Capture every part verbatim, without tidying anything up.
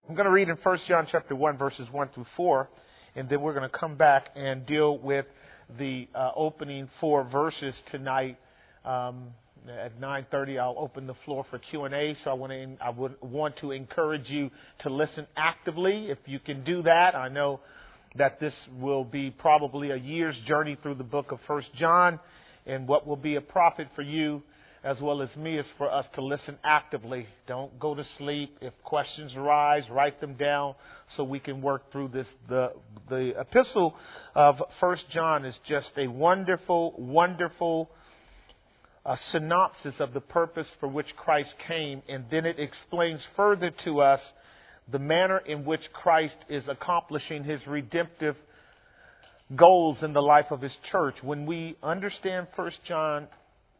I'm going to read in First John chapter one, verses one through four, and then we're going to come back and deal with the uh, opening four verses tonight. Um, at nine thirty, I'll open the floor for Q and A, so I want to I would want to encourage you to listen actively if you can do that. I know that this will be probably a year's journey through the book of First John, and what will be a profit for you as well as me is for us to listen actively. Don't go to sleep. If questions arise, write them down so we can work through this. The the epistle of First John is just a wonderful, wonderful uh, synopsis of the purpose for which Christ came, and then it explains further to us the manner in which Christ is accomplishing His redemptive goals in the life of His church. When we understand First John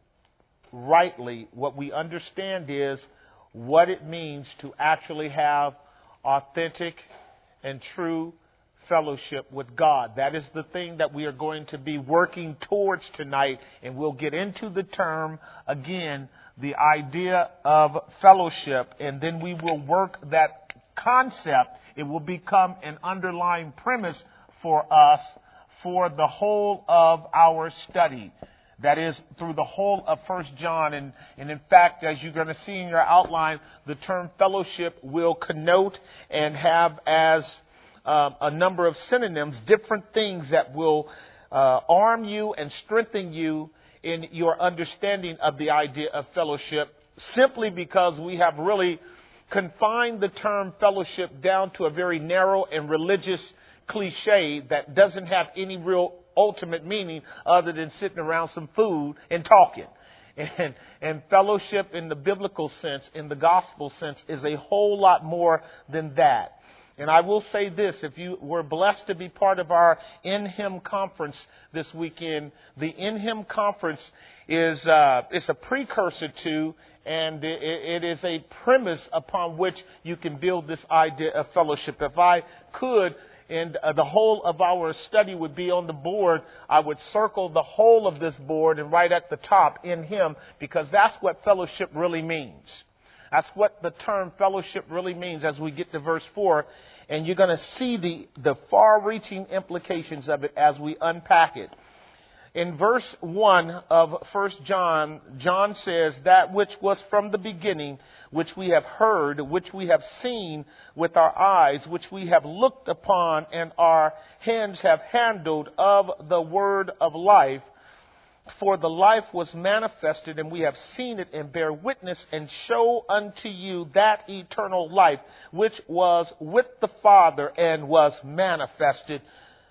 rightly, what we understand is what it means to actually have authentic and true fellowship with God. That is the thing that we are going to be working towards tonight, and we'll get into the term again, the idea of fellowship, and then we will work that concept. It will become an underlying premise for us for the whole of our study. That is, through the whole of First John. And, and in fact, as you're going to see in your outline, the term fellowship will connote and have as uh, a number of synonyms, different things that will uh, arm you and strengthen you in your understanding of the idea of fellowship, simply because we have really confined the term fellowship down to a very narrow and religious cliche that doesn't have any real ultimate meaning other than sitting around some food and talking. And, and fellowship in the biblical sense, in the gospel sense, is a whole lot more than that. And I will say this, if you were blessed to be part of our In Him conference this weekend, the In Him conference is uh, it's a precursor to, and it, it is a premise upon which you can build this idea of fellowship. If I could, and uh, the whole of our study would be on the board, I would circle the whole of this board and right at the top, In Him, because that's what fellowship really means. That's what the term fellowship really means as we get to verse four. And you're going to see the, the far-reaching implications of it as we unpack it. In verse one of First John, John says, that which was from the beginning, which we have heard, which we have seen with our eyes, which we have looked upon, and our hands have handled of the word of life. For the life was manifested, and we have seen it, and bear witness, and show unto you that eternal life, which was with the Father, and was manifested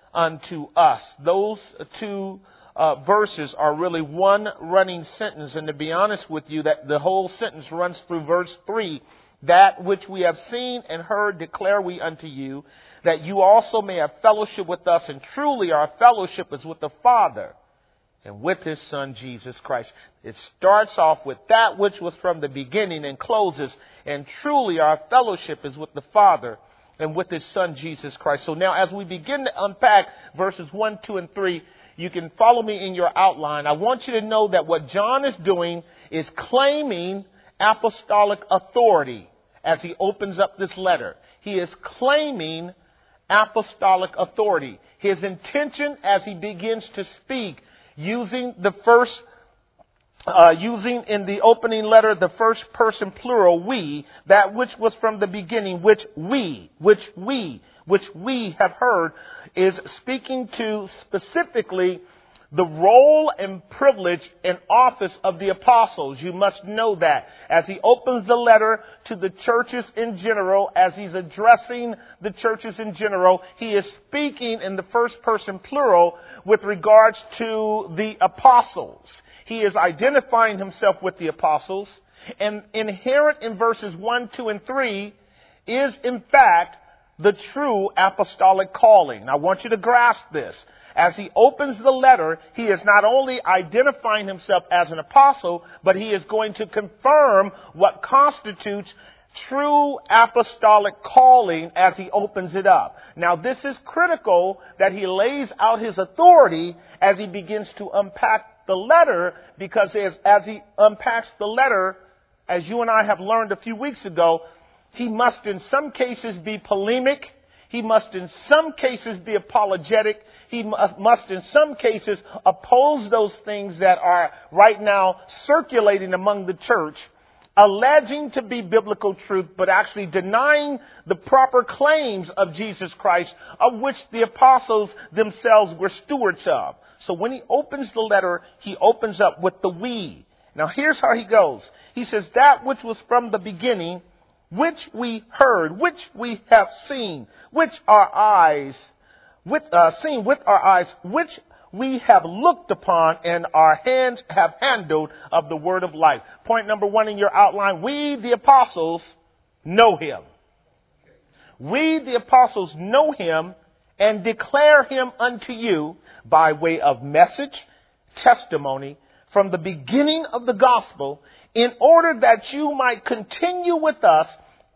unto us. Those two Uh, verses are really one running sentence, and to be honest with you, that the whole sentence runs through verse three. That which we have seen and heard declare we unto you, that you also may have fellowship with us, and truly our fellowship is with the Father and with His Son Jesus Christ. It starts off with that which was from the beginning and closes, and truly our fellowship is with the Father and with His Son Jesus Christ. So now as we begin to unpack verses one, two, and three, you can follow me in your outline. I want you to know that what John is doing is claiming apostolic authority as he opens up this letter. He is claiming apostolic authority. His intention as he begins to speak, using the first, uh, using in the opening letter the first person plural, we, that which was from the beginning, which we, which we, which we have heard, is speaking to specifically the role and privilege and office of the apostles. You must know that. As he opens the letter to the churches in general, as he's addressing the churches in general, he is speaking in the first person plural with regards to the apostles. He is identifying himself with the apostles. And inherent in verses one, two, and three is, in fact, the true apostolic calling. I want you to grasp this. As he opens the letter, he is not only identifying himself as an apostle, but he is going to confirm what constitutes true apostolic calling as he opens it up. Now, this is critical that he lays out his authority as he begins to unpack the letter, because as, as he unpacks the letter, as you and I have learned a few weeks ago, He must in some cases be polemic. He must in some cases be apologetic. He must in some cases oppose those things that are right now circulating among the church, alleging to be biblical truth, but actually denying the proper claims of Jesus Christ, of which the apostles themselves were stewards of. So when he opens the letter, he opens up with the we. Now here's how he goes. He says, that which was from the beginning, which we heard, which we have seen, which our eyes, with, uh, seen with our eyes, which we have looked upon and our hands have handled of the word of life. Point number one in your outline, we the apostles know him. We the apostles know him and declare him unto you by way of message, testimony, from the beginning of the gospel, in order that you might continue with us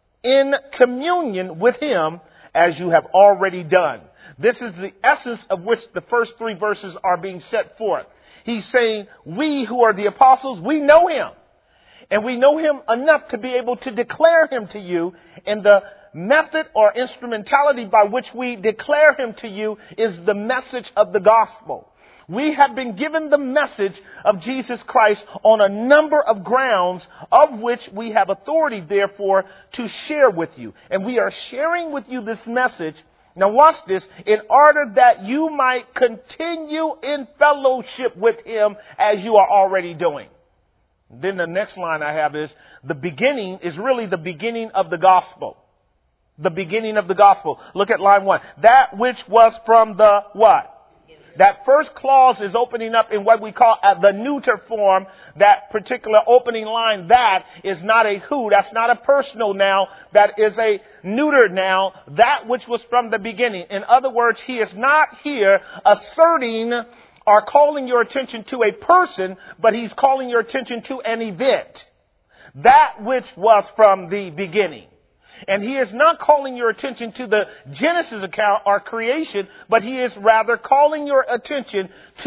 in communion with him as you have already done. This is the essence of which the first three verses are being set forth. He's saying, we who are the apostles, we know him. And we know him enough to be able to declare him to you. And the method or instrumentality by which we declare him to you is the message of the gospel. We have been given the message of Jesus Christ on a number of grounds, of which we have authority, therefore, to share with you. And we are sharing with you this message. Now watch this, in order that you might continue in fellowship with him as you are already doing. Then the next line I have is, the beginning is really the beginning of the gospel. The beginning of the gospel. Look at line one. That which was from the what? That first clause is opening up in what we call uh, the neuter form. That particular opening line, that is not a who. That's not a personal noun. That is a neuter noun. That which was from the beginning. In other words, he is not here asserting or calling your attention to a person, but he's calling your attention to an event. That which was from the beginning. And he is not calling your attention to the Genesis account or creation, but he is rather calling your attention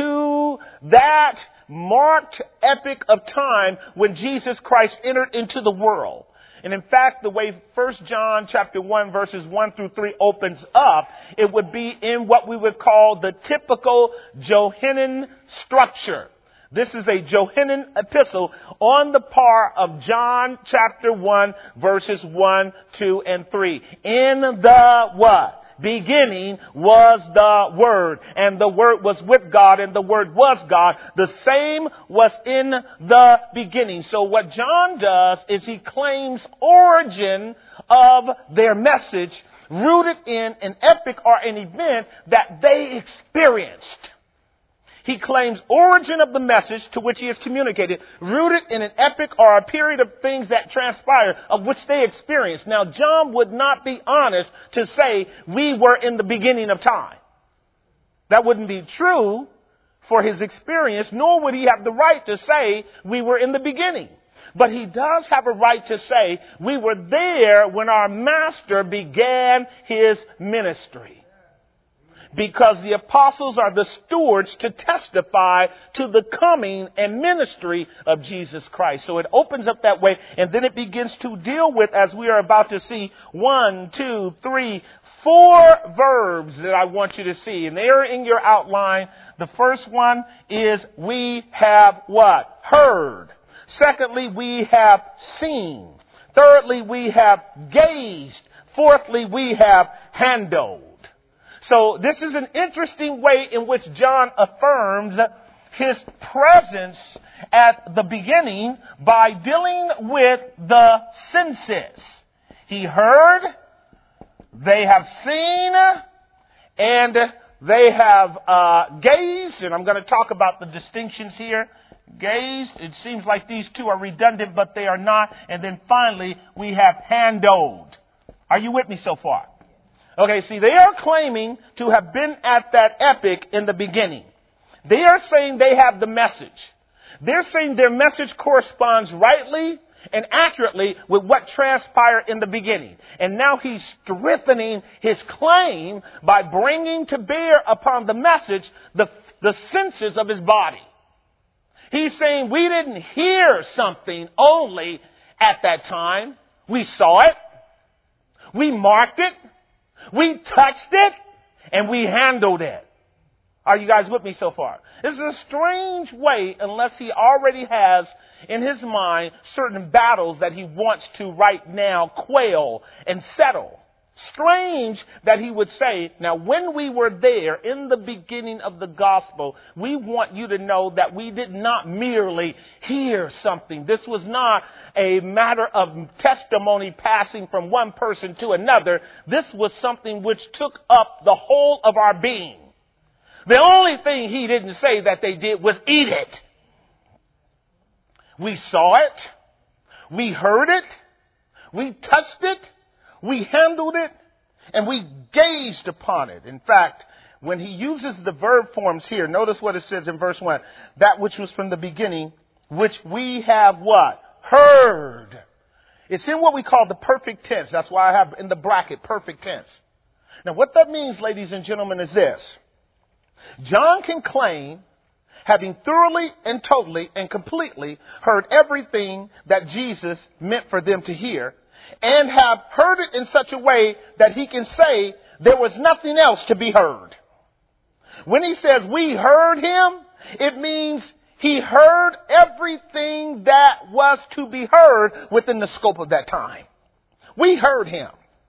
to that marked epoch of time when Jesus Christ entered into the world. And in fact, the way First John chapter one verses one through three opens up, it would be in what we would call the typical Johannine structure. This is a Johannine epistle on the par of John chapter one verses one, two, and three. In the what? Beginning was the Word, and the Word was with God, and the Word was God. The same was in the beginning. So what John does is he claims origin of their message rooted in an epic or an event that they experienced. He claims origin of the message to which he has communicated, rooted in an epoch or a period of things that transpire, of which they experienced. Now, John would not be honest to say we were in the beginning of time. That wouldn't be true for his experience, nor would he have the right to say we were in the beginning. But he does have a right to say we were there when our master began his ministry. Because the apostles are the stewards to testify to the coming and ministry of Jesus Christ. So it opens up that way, and then it begins to deal with, as we are about to see, one, two, three, four verbs that I want you to see. And they are in your outline. The first one is we have what? Heard. Secondly, we have seen. Thirdly, we have gazed. Fourthly, we have handled. So this is an interesting way in which John affirms his presence at the beginning by dealing with the senses. He heard, they have seen, and they have uh, gazed. And I'm going to talk about the distinctions here. Gazed, it seems like these two are redundant, but they are not. And then finally, we have handled. Are you with me so far? Okay, see, they are claiming to have been at that epoch in the beginning. They are saying they have the message. They're saying their message corresponds rightly and accurately with what transpired in the beginning. And now he's strengthening his claim by bringing to bear upon the message the, the senses of his body. He's saying we didn't hear something only at that time. We saw it. We marked it. We touched it. And we handled it. Are you guys with me so far? This is a strange way unless he already has in his mind certain battles that he wants to right now quail and settle. Strange that he would say, now when we were there in the beginning of the gospel, we want you to know that we did not merely hear something. This was not a matter of testimony passing from one person to another. This was something which took up the whole of our being. The only thing he didn't say that they did was eat it. We saw it. We heard it. We touched it. We handled it. And we gazed upon it. In fact, when he uses the verb forms here, notice what it says in verse one. That which was from the beginning, which we have what? Heard. It's in what we call the perfect tense. That's why I have in the bracket perfect tense. Now what that means, ladies and gentlemen, is this. John can claim, having thoroughly and totally and completely heard everything that Jesus meant for them to hear, and have heard it in such a way that he can say there was nothing else to be heard. When he says we heard him, it means he heard everything that was to be heard within the scope of that time. We heard him.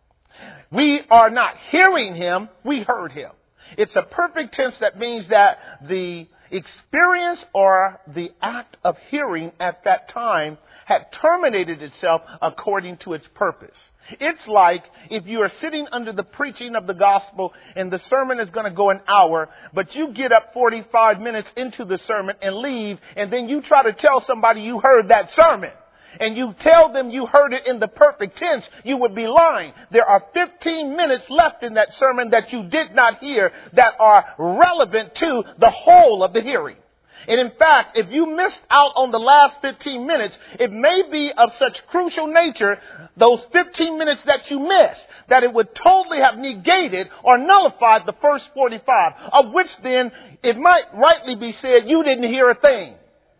We are not hearing him, we heard him. It's a perfect tense that means that the experience or the act of hearing at that time had terminated itself according to its purpose. It's like if you are sitting under the preaching of the gospel and the sermon is going to go an hour, but you get up forty-five minutes into the sermon and leave, and then you try to tell somebody you heard that sermon. And you tell them you heard it in the perfect tense, you would be lying. There are fifteen minutes left in that sermon that you did not hear that are relevant to the whole of the hearing. And in fact, if you missed out on the last fifteen minutes, it may be of such crucial nature, those fifteen minutes that you missed, that it would totally have negated or nullified the first forty-five, of which then it might rightly be said you didn't hear a thing.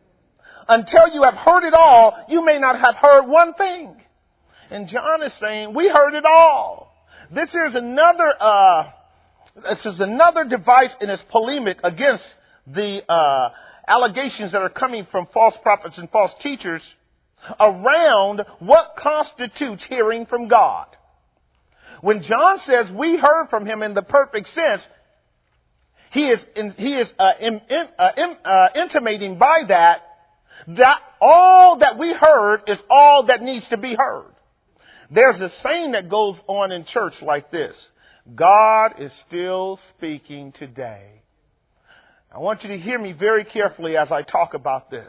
Until you have heard it all, you may not have heard one thing. And John is saying, we heard it all. This is another, uh, this is another device in his polemic against the, uh, allegations that are coming from false prophets and false teachers around what constitutes hearing from God. When John says we heard from him in the perfect sense, he is, in, he is, uh, in, in, uh, in, uh, intimating by that that all that we heard is all that needs to be heard. There's a saying that goes on in church like this. God is still speaking today. I want you to hear me very carefully as I talk about this.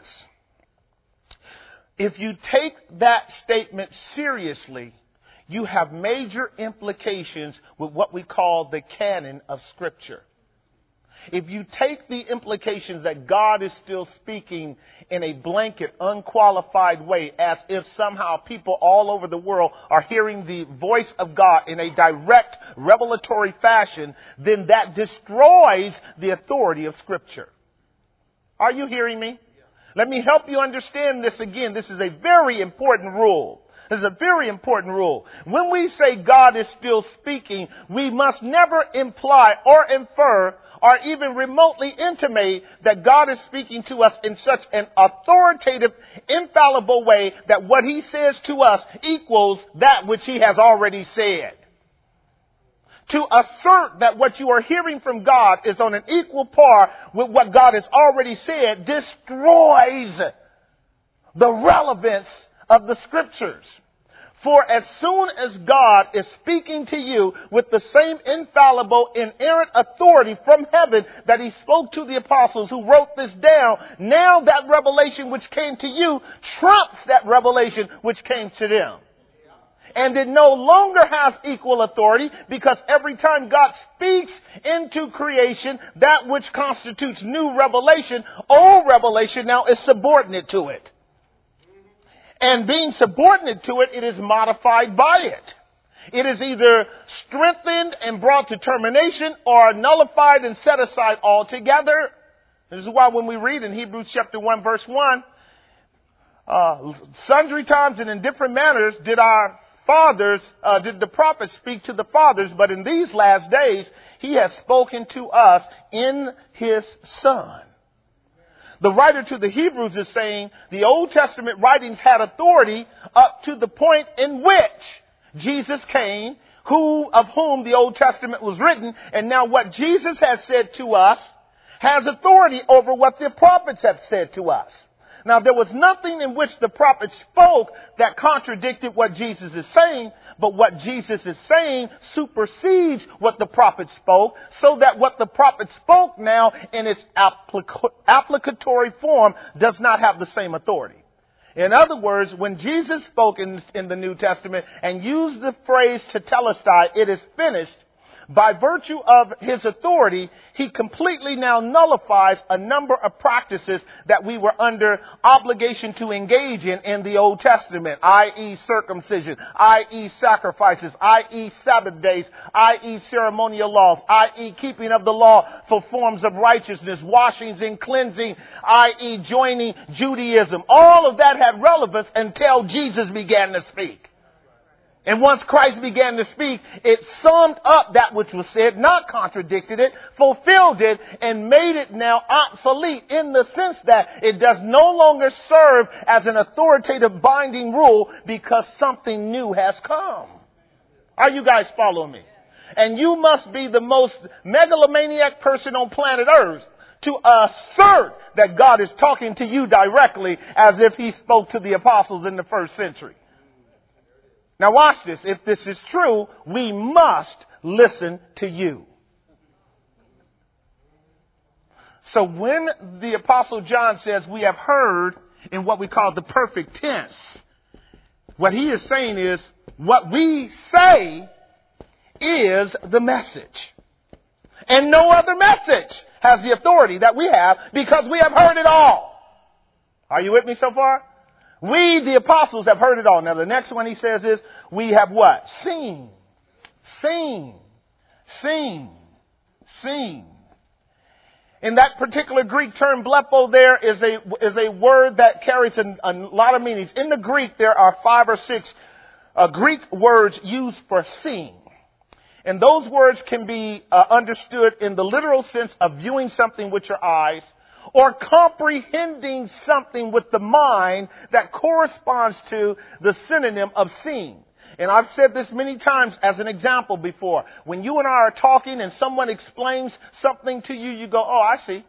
If you take that statement seriously, you have major implications with what we call the canon of Scripture. If you take the implications that God is still speaking in a blanket, unqualified way, as if somehow people all over the world are hearing the voice of God in a direct, revelatory fashion, then that destroys the authority of Scripture. Are you hearing me? Let me help you understand this again. This is a very important rule. This is a very important rule. When we say God is still speaking, we must never imply or infer or even remotely intimate that God is speaking to us in such an authoritative, infallible way that what he says to us equals that which he has already said. To assert that what you are hearing from God is on an equal par with what God has already said destroys the relevance of the Scriptures. For as soon as God is speaking to you with the same infallible, inerrant authority from heaven that he spoke to the apostles who wrote this down, now that revelation which came to you trumps that revelation which came to them. And it no longer has equal authority, because every time God speaks into creation, that which constitutes new revelation, old revelation now is subordinate to it. And being subordinate to it, it is modified by it. It is either strengthened and brought to termination, or nullified and set aside altogether. This is why when we read in Hebrews chapter one verse one, uh, sundry times and in different manners did our fathers, uh, did the prophets speak to the fathers, but in these last days, he has spoken to us in his Son. The writer to the Hebrews is saying the Old Testament writings had authority up to the point in which Jesus came, who of whom the Old Testament was written, and now what Jesus has said to us has authority over what the prophets have said to us. Now, there was nothing in which the prophets spoke that contradicted what Jesus is saying, but what Jesus is saying supersedes what the prophets spoke, so that what the prophets spoke now in its applic- applicatory form does not have the same authority. In other words, when Jesus spoke in, in the New Testament and used the phrase tetelestai, it is finished, by virtue of his authority, he completely now nullifies a number of practices that we were under obligation to engage in in the Old Testament, that is circumcision, that is sacrifices, that is Sabbath days, that is ceremonial laws, that is keeping of the law for forms of righteousness, washings and cleansing, that is joining Judaism. All of that had relevance until Jesus began to speak. And once Christ began to speak, it summed up that which was said, not contradicted it, fulfilled it, and made it now obsolete in the sense that it does no longer serve as an authoritative binding rule because something new has come. Are you guys following me? And you must be the most megalomaniac person on planet Earth to assert that God is talking to you directly as if he spoke to the apostles in the first century. Now watch this. If this is true, we must listen to you. So when the Apostle John says we have heard in what we call the perfect tense, what he is saying is what we say is the message. And no other message has the authority that we have because we have heard it all. Are you with me so far? We, the apostles, have heard it all. Now, the next one he says is, we have what? Seen. Seen. Seen. Seen. In that particular Greek term, blepo, there is a, is a word that carries a, a lot of meanings. In the Greek, there are five or six uh, Greek words used for seeing. And those words can be uh, understood in the literal sense of viewing something with your eyes, or comprehending something with the mind that corresponds to the synonym of seeing. And I've said this many times as an example before. When you and I are talking and someone explains something to you, you go, oh, I see.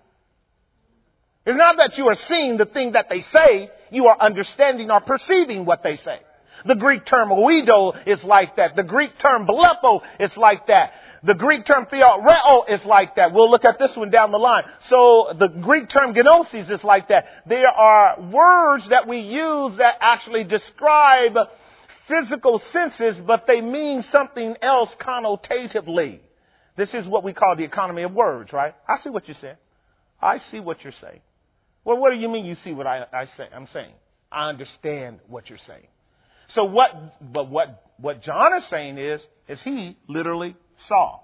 It's not that you are seeing the thing that they say. You are understanding or perceiving what they say. The Greek term oido is like that. The Greek term blepo is like that. The Greek term theoreo is like that. We'll look at this one down the line. So the Greek term gnosis is like that. There are words that we use that actually describe physical senses, but they mean something else connotatively. This is what we call the economy of words, right? I see what you're saying. I see what you're saying. Well, what do you mean you see what I, I say? I'm saying I understand what you're saying. So what, but what, what John is saying is, is he literally saw.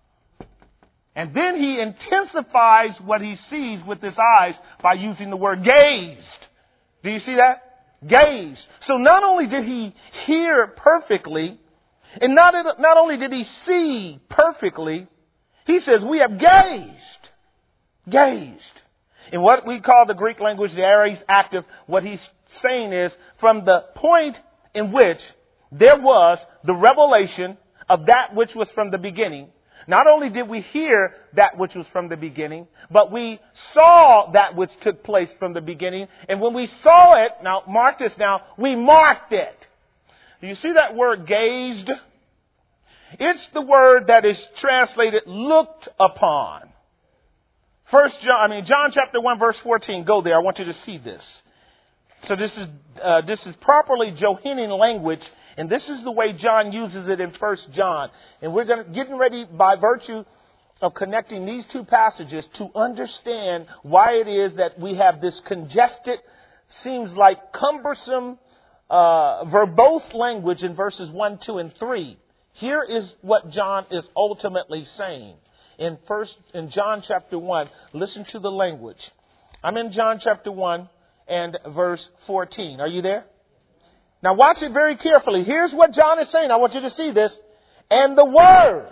And then he intensifies what he sees with his eyes by using the word gazed. Do you see that? Gazed. So not only did he hear perfectly, and not, not only did he see perfectly, he says we have gazed. Gazed. In what we call the Greek language, the aorist active, what he's saying is from the point in which there was the revelation of that which was from the beginning. Not only did we hear that which was from the beginning, but we saw that which took place from the beginning. And when we saw it, now mark this now, we marked it. Do you see that word gazed? It's the word that is translated looked upon. First John, I mean John chapter one verse fourteen. Go there. I want you to see this. So this is uh, this is properly Johannine language, and this is the way John uses it in First John. And we're going to getting ready by virtue of connecting these two passages to understand why it is that we have this congested, seems like cumbersome, uh, verbose language in verses one, two, and three. Here is what John is ultimately saying in first in John chapter one. Listen to the language. I'm in John chapter one. And verse fourteen. Are you there? Now watch it very carefully. Here's what John is saying. I want you to see this. And the Word,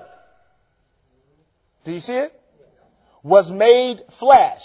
do you see it? Was made flesh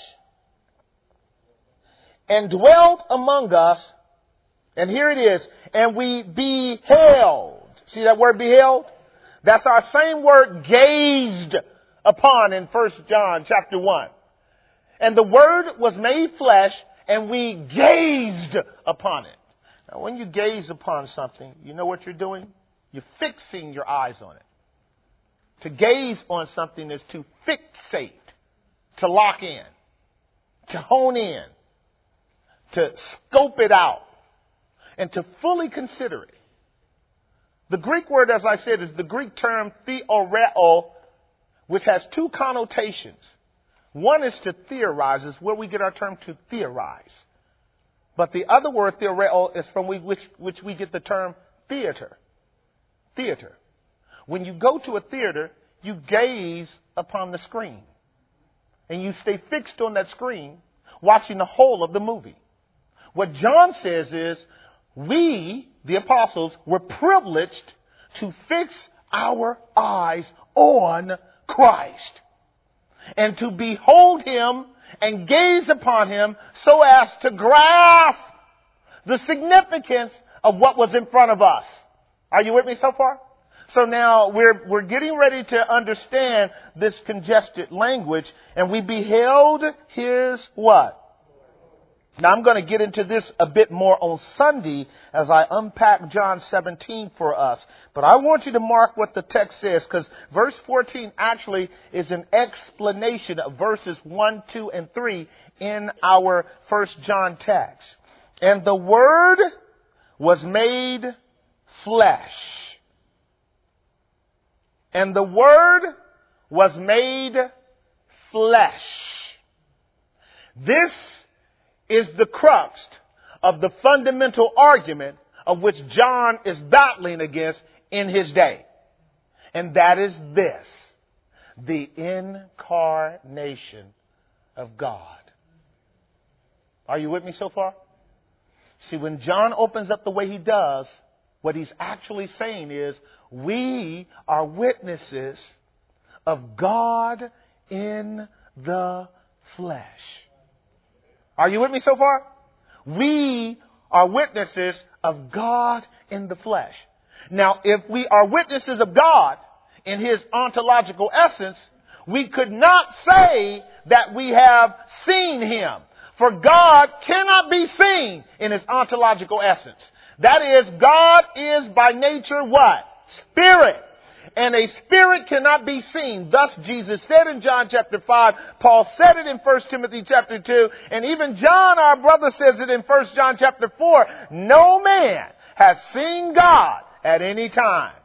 and dwelt among us. And here it is. And we beheld. See that word beheld? That's our same word gazed upon in First John chapter one. And the Word was made flesh and we gazed upon it. Now, when you gaze upon something, you know what you're doing? You're fixing your eyes on it. To gaze on something is to fixate, to lock in, to hone in, to scope it out, and to fully consider it. The Greek word, as I said, is the Greek term theoreo, which has two connotations. One is to theorize, is where we get our term to theorize. But the other word, theoreo, is from which, which we get the term theater. Theater. When you go to a theater, you gaze upon the screen. And you stay fixed on that screen, watching the whole of the movie. What John says is, we, the apostles, were privileged to fix our eyes on Christ. And to behold Him and gaze upon Him so as to grasp the significance of what was in front of us. Are you with me so far? So now we're, we're getting ready to understand this congested language, and we beheld His what? Now I'm going to get into this a bit more on Sunday as I unpack John seventeen for us. But I want you to mark what the text says, because verse fourteen actually is an explanation of verses one, two, and three in our First John text. And the Word was made flesh. And the Word was made flesh. This is the crux of the fundamental argument of which John is battling against in his day. And that is this: the incarnation of God. Are you with me so far? See, when John opens up the way he does, what he's actually saying is, we are witnesses of God in the flesh. Are you with me so far? We are witnesses of God in the flesh. Now, if we are witnesses of God in His ontological essence, we could not say that we have seen Him. For God cannot be seen in His ontological essence. That is, God is by nature what? Spirit. And a spirit cannot be seen. Thus Jesus said in John chapter five. Paul said it in First Timothy chapter two. And even John, our brother, says it in First John chapter four. No man has seen God at any time.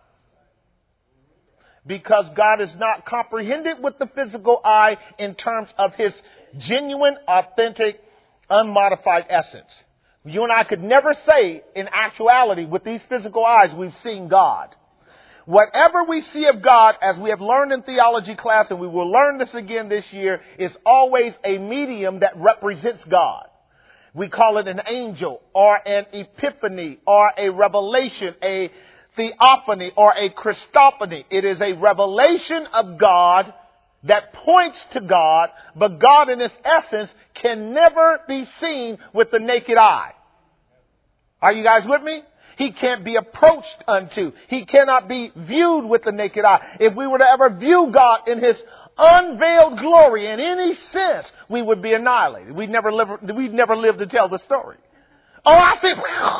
Because God is not comprehended with the physical eye in terms of His genuine, authentic, unmodified essence. You and I could never say in actuality with these physical eyes we've seen God. Whatever we see of God, as we have learned in theology class, and we will learn this again this year, is always a medium that represents God. We call it an angel, or an epiphany, or a revelation, a theophany, or a Christophany. It is a revelation of God that points to God, but God in His essence can never be seen with the naked eye. Are you guys with me? He can't be approached unto. He cannot be viewed with the naked eye. If we were to ever view God in His unveiled glory in any sense, we would be annihilated. We'd never live, we'd never live to tell the story. Oh, I see.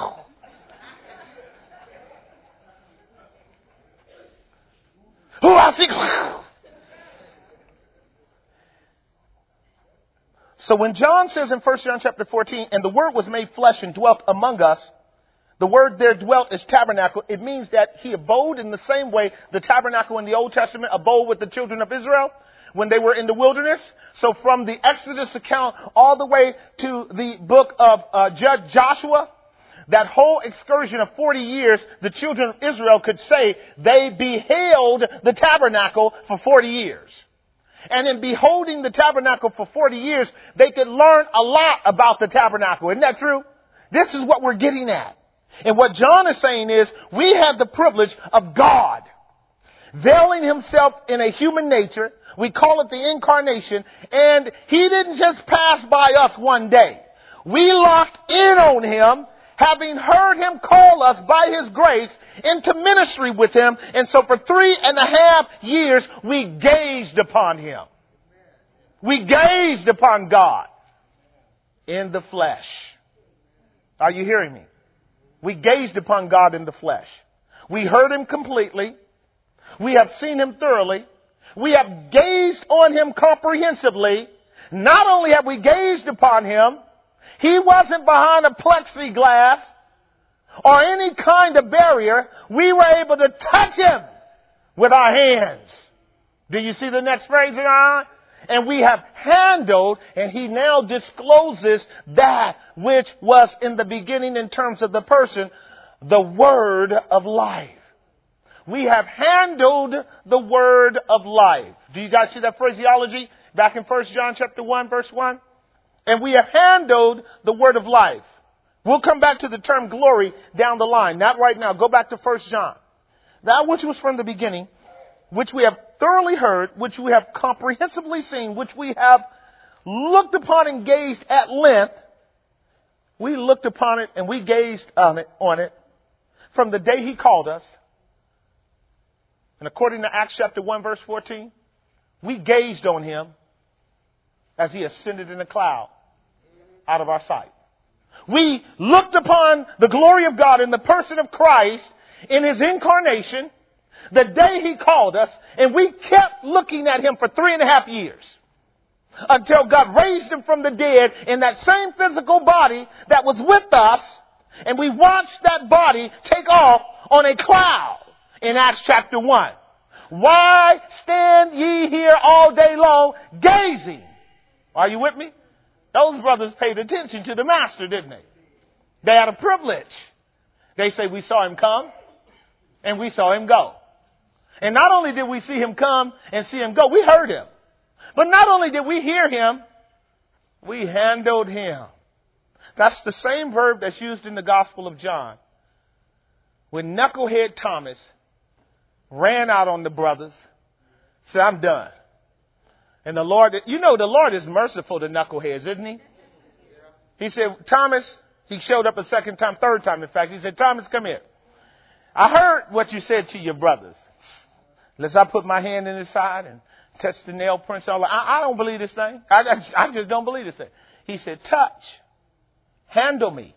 Oh, I see. So when John says in First John chapter fourteen, and the Word was made flesh and dwelt among us, the word there, dwelt, is tabernacle. It means that He abode in the same way the tabernacle in the Old Testament abode with the children of Israel when they were in the wilderness. So from the Exodus account all the way to the book of uh, Judge Joshua, that whole excursion of forty years, the children of Israel could say they beheld the tabernacle for forty years. And in beholding the tabernacle for forty years, they could learn a lot about the tabernacle. Isn't that true? This is what we're getting at. And what John is saying is we have the privilege of God veiling himself in a human nature. We call it the incarnation. And he didn't just pass by us one day. We locked in on him, having heard him call us by his grace into ministry with him. And so for three and a half years, we gazed upon him. We gazed upon God in the flesh. Are you hearing me? We gazed upon God in the flesh. We heard him completely. We have seen him thoroughly. We have gazed on him comprehensively. Not only have we gazed upon him, he wasn't behind a plexiglass or any kind of barrier. We were able to touch him with our hands. Do you see the next phrase in our eye? And we have handled, and he now discloses that which was in the beginning in terms of the person, the word of life. We have handled the word of life. Do you guys see that phraseology back in First John chapter one, verse one? And we have handled the word of life. We'll come back to the term glory down the line. Not right now. Go back to First John. That which was from the beginning, which we have thoroughly heard, which we have comprehensively seen, which we have looked upon and gazed at length. We looked upon it and we gazed on it, on it from the day he called us. And according to Acts chapter one, verse fourteen, we gazed on him as he ascended in a cloud out of our sight. We looked upon the glory of God in the person of Christ in his incarnation the day he called us, and we kept looking at him for three and a half years until God raised him from the dead in that same physical body that was with us, and we watched that body take off on a cloud in Acts chapter one. Why stand ye here all day long gazing? Are you with me? Those brothers paid attention to the master, didn't they? They had a privilege. They say we saw him come and we saw him go. And not only did we see him come and see him go, we heard him. But not only did we hear him, we handled him. That's the same verb that's used in the Gospel of John. When knucklehead Thomas ran out on the brothers, said, I'm done. And the Lord, you know, the Lord is merciful to knuckleheads, isn't he? He said, Thomas, he showed up a second time, third time, in fact. He said, Thomas, come here. I heard what you said to your brothers. Unless I put my hand in his side and touch the nail prints. All I, I don't believe this thing. I, I, I just don't believe this thing. He said, touch, handle me.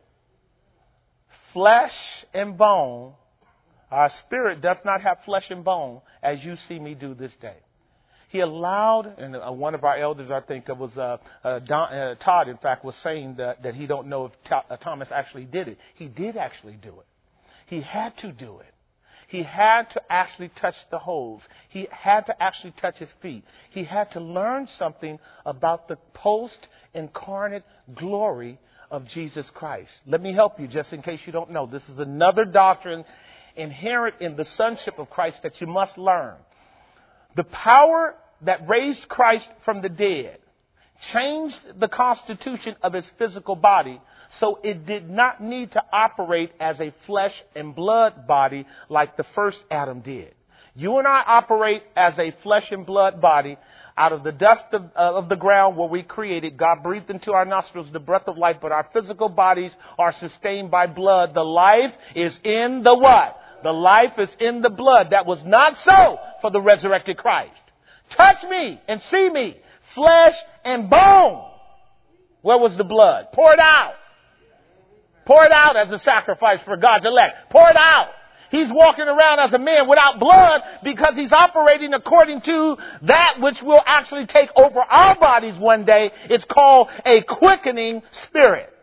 Flesh and bone. Our spirit doth not have flesh and bone as you see me do this day. He allowed, and uh, one of our elders, I think it was uh, uh, Don, uh, Todd, in fact, was saying that, that he don't know if Th- uh, Thomas actually did it. He did actually do it. He had to do it. He had to actually touch the holes. He had to actually touch his feet. He had to learn something about the post-incarnate glory of Jesus Christ. Let me help you just in case you don't know. This is another doctrine inherent in the sonship of Christ that you must learn. The power that raised Christ from the dead changed the constitution of his physical body, so it did not need to operate as a flesh and blood body like the first Adam did. You and I operate as a flesh and blood body out of the dust of, uh, of the ground where we created. God breathed into our nostrils the breath of life, but our physical bodies are sustained by blood. The life is in the what? The life is in the blood. That was not so for the resurrected Christ. Touch me and see me, flesh and bone. Where was the blood? Pour it out. Pour it out as a sacrifice for God's elect. Pour it out. He's walking around as a man without blood because he's operating according to that which will actually take over our bodies one day. It's called a quickening spirit.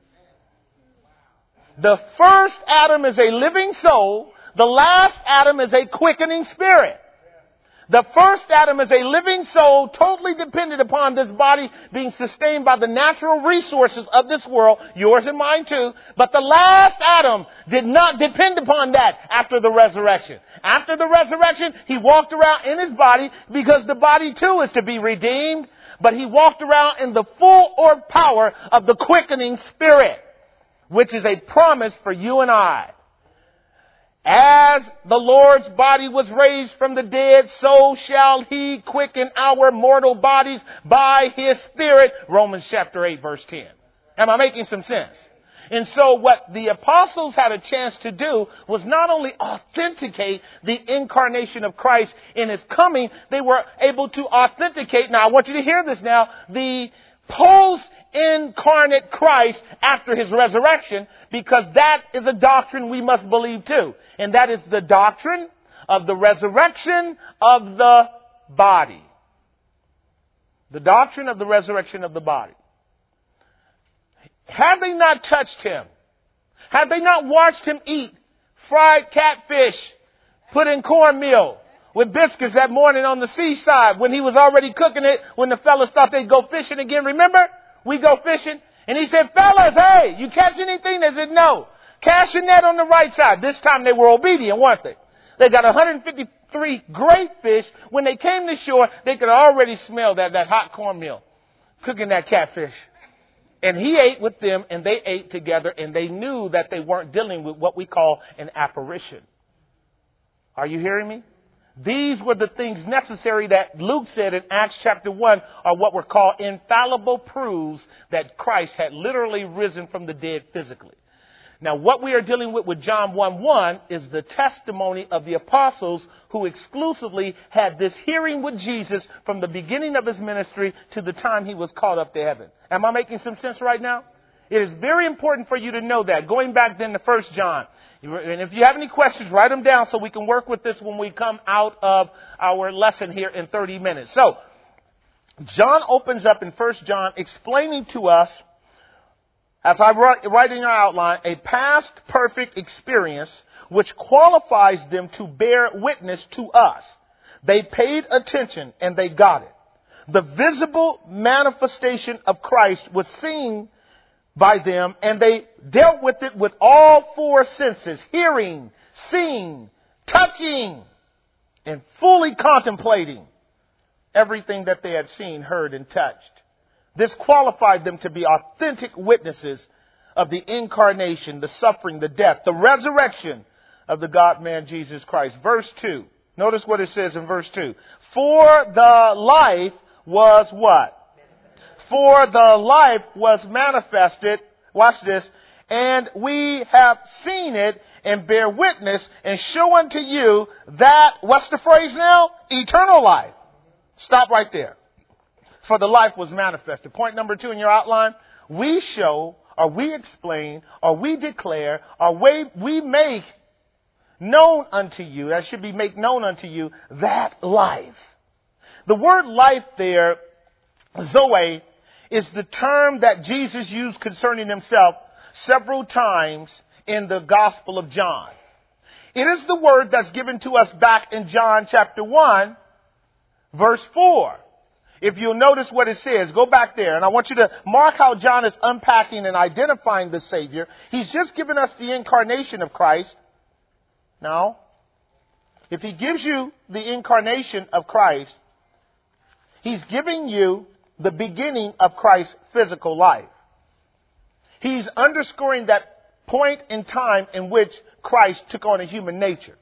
The first Adam is a living soul. The last Adam is a quickening spirit. The first Adam is a living soul, totally dependent upon this body being sustained by the natural resources of this world, yours and mine too. But the last Adam did not depend upon that after the resurrection. After the resurrection, he walked around in his body because the body too is to be redeemed. But he walked around in the full or power of the quickening spirit. which is a promise for you and I. As the Lord's body was raised from the dead, so shall he quicken our mortal bodies by his Spirit. Romans chapter eight, verse ten. Am I making some sense? And so what the apostles had a chance to do was not only authenticate the incarnation of Christ in his coming, they were able to authenticate, now I want you to hear this now, the post-incarnate Christ after his resurrection, because that is a doctrine we must believe too. And that is the doctrine of the resurrection of the body. The doctrine of the resurrection of the body. Had they not touched him, had they not watched him eat fried catfish, put in cornmeal with biscuits that morning on the seaside when he was already cooking it, when the fellas thought they'd go fishing again, remember? We go fishing. And he said, fellas, hey, you catch anything? They said, no. Cast your net on the right side. This time they were obedient, weren't they? They got one hundred fifty-three great fish. When they came to shore, they could already smell that, that hot cornmeal cooking that catfish. And he ate with them, and they ate together, and they knew that they weren't dealing with what we call an apparition. Are you hearing me? These were the things necessary that Luke said in Acts chapter one are what were called infallible proofs that Christ had literally risen from the dead physically. Now, what we are dealing with with John one one is the testimony of the apostles who exclusively had this hearing with Jesus from the beginning of his ministry to the time he was called up to heaven. Am I making some sense right now? It is very important for you to know that. Going back then to First John. And if you have any questions, write them down so we can work with this when we come out of our lesson here in thirty minutes. So, John opens up in First John explaining to us, as I write in your outline, a past perfect experience which qualifies them to bear witness to us. They paid attention and they got it. The visible manifestation of Christ was seen by them, and they dealt with it with all four senses: hearing, seeing, touching, and fully contemplating everything that they had seen, heard, and touched. This qualified them to be authentic witnesses of the incarnation, the suffering, the death, the resurrection of the God-man Jesus Christ. Verse two. Notice what it says in verse two. For the life was what? For the life was manifested, watch this, and we have seen it and bear witness and show unto you that, what's the phrase now? Eternal life. Stop right there. For the life was manifested. Point number two in your outline. We show, or we explain, or we declare, or we, we make known unto you, that should be make known unto you, that life. The word life there, Zoe, is the term that Jesus used concerning himself several times in the Gospel of John. It is the word that's given to us back in John chapter one, verse four. If you'll notice what it says, go back there. And I want you to mark how John is unpacking and identifying the Savior. He's just given us the incarnation of Christ. Now, if he gives you the incarnation of Christ, he's giving you the beginning of Christ's physical life. He's underscoring that point in time in which Christ took on a human nature.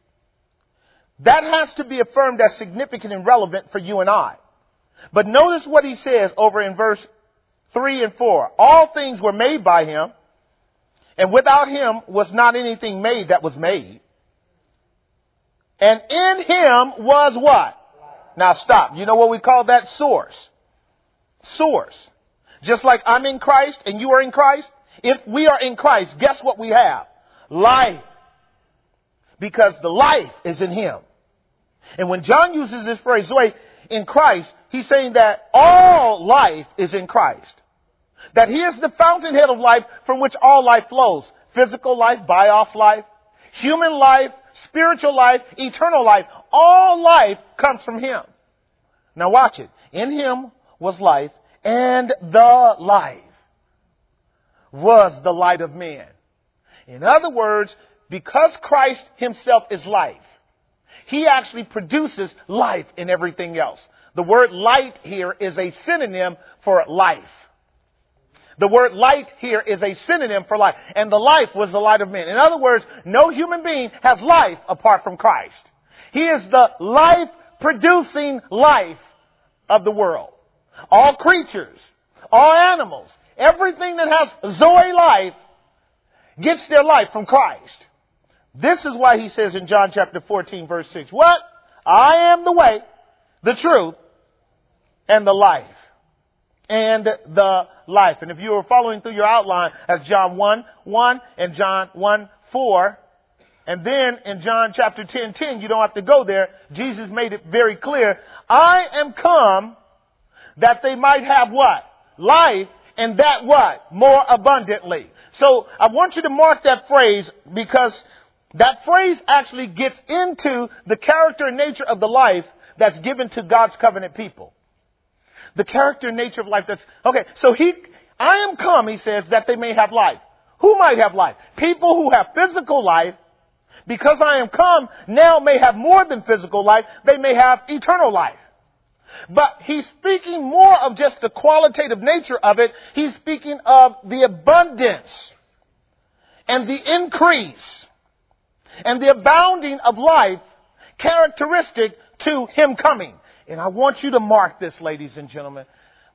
That has to be affirmed as significant and relevant for you and I. But notice what he says over in verse three and four. All things were made by him, and without him was not anything made that was made. And in him was what? Now stop. You know what we call that? Source. Source. Just like I'm in Christ and you are in Christ. If we are in Christ, guess what we have? Life. Because the life is in him. And when John uses this phrase, Zoe, in Christ, he's saying that all life is in Christ. That he is the fountainhead of life from which all life flows. Physical life, bios life, human life, spiritual life, eternal life. All life comes from him. Now watch it. In him was life, and the life was the light of men. In other words, because Christ himself is life, he actually produces life in everything else. The word light here is a synonym for life. The word light here is a synonym for life. And the life was the light of men. In other words, no human being has life apart from Christ. He is the life-producing life of the world. All creatures, all animals, everything that has Zoe life gets their life from Christ. This is why he says in John chapter fourteen, verse six, what? I am the way, the truth, and the life. And the life. And if you were following through your outline, as John one, one and John one, four, and then in John chapter ten, ten, you don't have to go there. Jesus made it very clear. I am come that they might have what? Life, and that what? More abundantly. So I want you to mark that phrase, because that phrase actually gets into the character and nature of the life that's given to God's covenant people. The character and nature of life that's, okay, so he, I am come, he says, that they may have life. Who might have life? People who have physical life, because I am come, now may have more than physical life. They may have eternal life. But he's speaking more of just the qualitative nature of it. He's speaking of the abundance and the increase and the abounding of life characteristic to him coming. And I want you to mark this, ladies and gentlemen,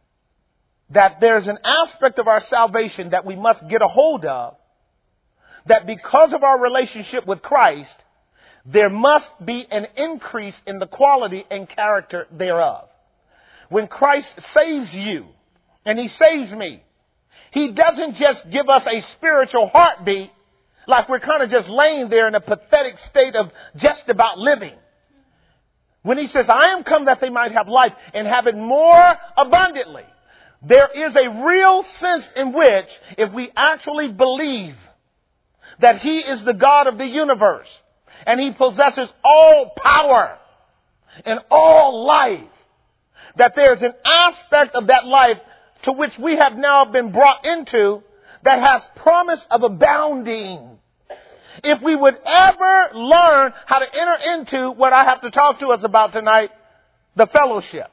that there's an aspect of our salvation that we must get a hold of, that because of our relationship with Christ, there must be an increase in the quality and character thereof. When Christ saves you, and he saves me, he doesn't just give us a spiritual heartbeat like we're kind of just laying there in a pathetic state of just about living. When he says, I am come that they might have life and have it more abundantly, there is a real sense in which, if we actually believe that he is the God of the universe and he possesses all power and all life, that there's an aspect of that life to which we have now been brought into that has promise of abounding. If we would ever learn how to enter into what I have to talk to us about tonight, the fellowship.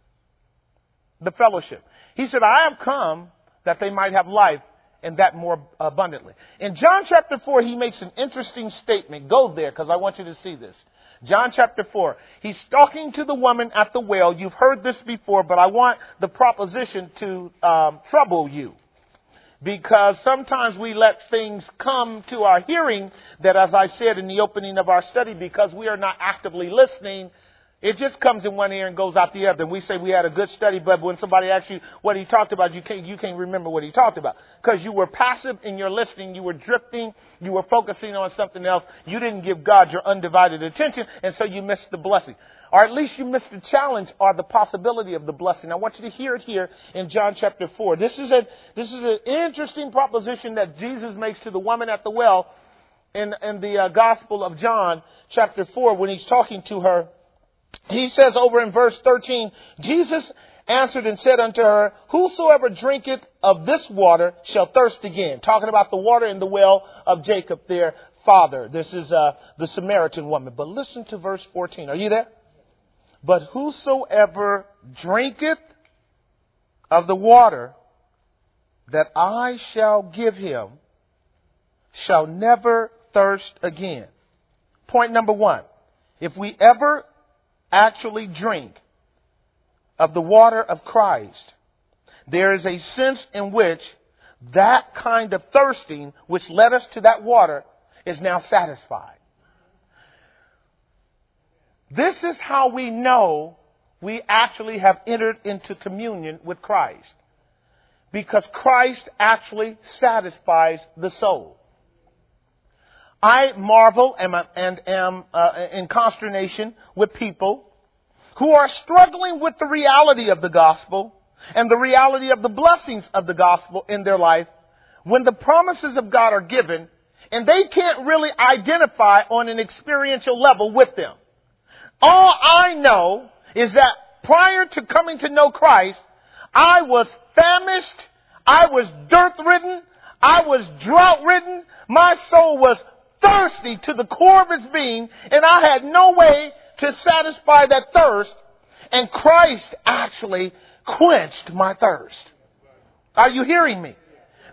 The fellowship. He said, I have come that they might have life, and that more abundantly. In John chapter four, he makes an interesting statement. Go there, because I want you to see this. John chapter four. He's talking to the woman at the well. You've heard this before, but I want the proposition to um, trouble you. Because sometimes we let things come to our hearing that, as I said in the opening of our study, because we are not actively listening, it just comes in one ear and goes out the other. And we say we had a good study, but when somebody asks you what he talked about, you can't, you can't remember what he talked about. Because you were passive in your listening, you were drifting, you were focusing on something else. You didn't give God your undivided attention, and so you missed the blessing. Or at least you missed the challenge or the possibility of the blessing. I want you to hear it here in John chapter four. This is a this is an interesting proposition that Jesus makes to the woman at the well in, in the uh, Gospel of John chapter four when he's talking to her. He says over in verse thirteen, Jesus answered and said unto her, whosoever drinketh of this water shall thirst again. Talking about the water in the well of Jacob, their father. This is uh, the Samaritan woman. But listen to verse fourteen. Are you there? But whosoever drinketh of the water that I shall give him shall never thirst again. Point number one. If we ever actually drink of the water of Christ, there is a sense in which that kind of thirsting which led us to that water is now satisfied. This is how we know we actually have entered into communion with Christ. Because Christ actually satisfies the soul. I marvel and, and am uh, in consternation with people who are struggling with the reality of the gospel and the reality of the blessings of the gospel in their life when the promises of God are given and they can't really identify on an experiential level with them. All I know is that prior to coming to know Christ, I was famished, I was dirt-ridden, I was drought-ridden, my soul was thirsty to the core of its being, and I had no way to satisfy that thirst, and Christ actually quenched my thirst. Are you hearing me?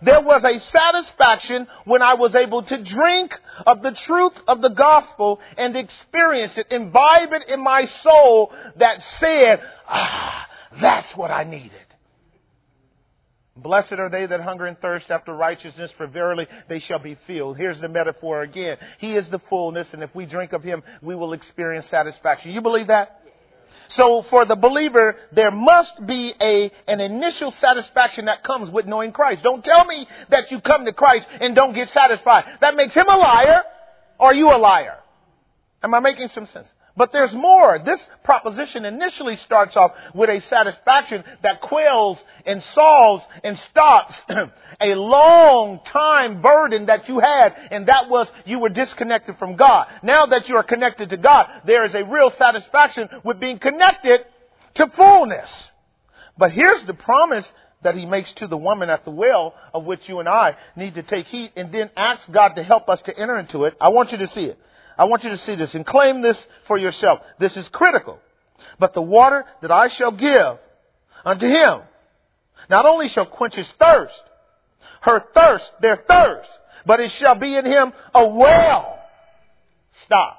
There was a satisfaction when I was able to drink of the truth of the gospel and experience it, imbibe it in my soul that said, ah, that's what I needed. Blessed are they that hunger and thirst after righteousness, for verily they shall be filled. Here's the metaphor again. He is the fullness, and if we drink of him, we will experience satisfaction. You believe that? So for the believer, there must be a an initial satisfaction that comes with knowing Christ. Don't tell me that you come to Christ and don't get satisfied. That makes him a liar, or you a liar. Am I making some sense? But there's more. This proposition initially starts off with a satisfaction that quells and solves and stops a long time burden that you had, and that was you were disconnected from God. Now that you are connected to God, there is a real satisfaction with being connected to fullness. But here's the promise that he makes to the woman at the well, of which you and I need to take heed and then ask God to help us to enter into it. I want you to see it. I want you to see this and claim this for yourself. This is critical. But the water that I shall give unto him not only shall quench his thirst, her thirst, their thirst, but it shall be in him a well. Stop.